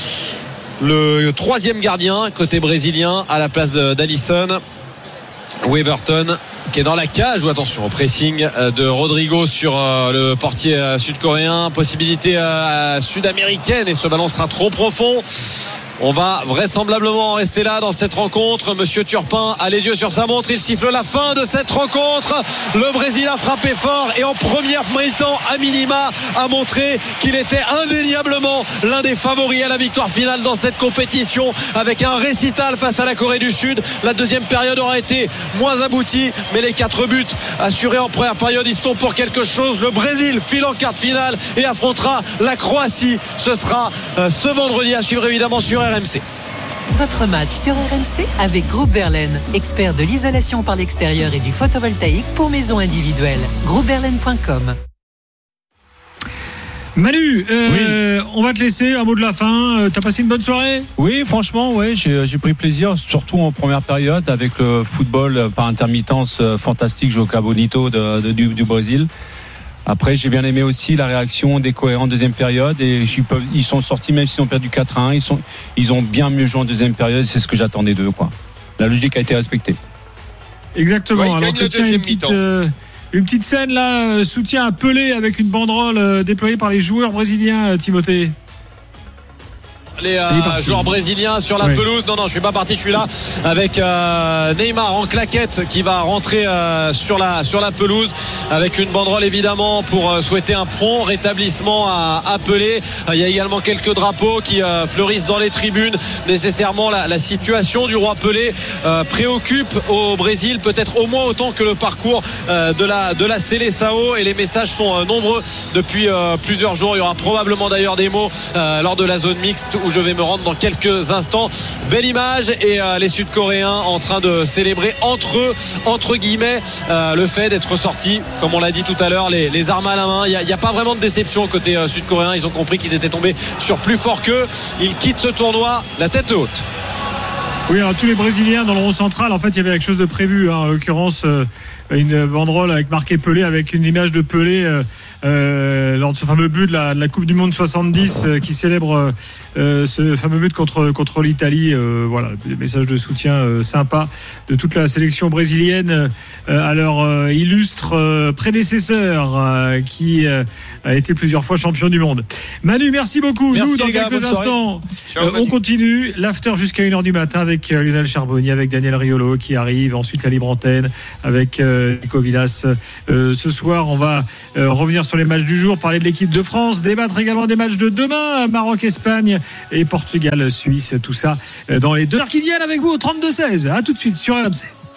le troisième gardien côté brésilien à la place d'Alisson. Weverton qui est dans la cage, ou attention au pressing de Rodrigo sur le portier sud-coréen, possibilité sud-américaine et ce ballon sera trop profond. On va vraisemblablement rester là dans cette rencontre. Monsieur Turpin a les yeux sur sa montre. Il siffle la fin de cette rencontre. Le Brésil a frappé fort et en première mi-temps, à minima, a montré qu'il était indéniablement l'un des favoris à la victoire finale dans cette compétition, avec un récital face à la Corée du Sud. La deuxième période aura été moins aboutie, mais les quatre buts assurés en première période, ils sont pour quelque chose. Le Brésil file en quart de finale et affrontera la Croatie. Ce sera euh, ce vendredi, à suivre évidemment sur R M C. Votre match sur R M C avec Groupe Verlaine, expert de l'isolation par l'extérieur et du photovoltaïque pour maisons individuelles. groupe verlaine point com. Manu, euh, oui. on va te laisser un mot de la fin. T'as passé une bonne soirée ? Oui, franchement, ouais, j'ai, j'ai pris plaisir, surtout en première période avec le football par intermittence fantastique Joga Bonito de, de, du, du Brésil. Après, j'ai bien aimé aussi la réaction des Coréens en deuxième période et ils, peuvent, ils sont sortis, même s'ils ont perdu quatre à un, ils, sont, ils ont bien mieux joué en deuxième période. C'est ce que j'attendais d'eux, quoi. La logique a été respectée. Exactement. Ouais, alors que tiens, une petite, euh, une petite scène là, euh, soutien à Pelé avec une banderole euh, déployée par les joueurs brésiliens, euh, Timothée. Les euh, joueurs brésiliens sur la oui. pelouse. Non, non, je suis pas parti. Je suis là avec euh, Neymar en claquette qui va rentrer euh, sur la sur la pelouse avec une banderole évidemment pour euh, souhaiter un prompt rétablissement à, à Pelé. Euh, il y a également quelques drapeaux qui euh, fleurissent dans les tribunes. Nécessairement, la, la situation du roi Pelé euh, préoccupe au Brésil, peut-être au moins autant que le parcours euh, de la de la Seleção. Et les messages sont euh, nombreux depuis euh, plusieurs jours. Il y aura probablement d'ailleurs des mots euh, lors de la zone mixte où je vais me rendre dans quelques instants. Belle image et euh, les Sud-Coréens en train de célébrer entre eux, entre guillemets, euh, le fait d'être sortis, comme on l'a dit tout à l'heure, les, les armes à la main. Il n'y a, a pas vraiment de déception côté euh, Sud-Coréen. Ils ont compris qu'ils étaient tombés sur plus fort qu'eux. Ils quittent ce tournoi la tête haute. Oui, alors tous les Brésiliens dans le rond central, en fait, il y avait quelque chose de prévu. Hein, en l'occurrence, euh, une banderole avec marqué Pelé, avec une image de Pelé euh, euh, lors de ce fameux but de la, de la Coupe du Monde soixante-dix euh, qui célèbre euh, ce fameux but contre, contre l'Italie. Euh, voilà, des messages de soutien euh, sympas de toute la sélection brésilienne euh, à leur euh, illustre euh, prédécesseur euh, qui euh, a été plusieurs fois champion du monde. Manu, merci beaucoup. Merci. Nous, dans gars, quelques instants, Ciao, euh, on continue l'after jusqu'à une heure du matin avec euh, Lionel Charbonnier, avec Daniel Riolo qui arrive, ensuite la libre antenne avec euh, Nico Villas. Euh, ce soir, on va euh, revenir sur les matchs du jour, parler de l'équipe de France, débattre également des matchs de demain, Maroc-Espagne et Portugal-Suisse, tout ça euh, dans les deux heures qui viennent avec vous au trente-deux seize. À tout de suite sur R M C.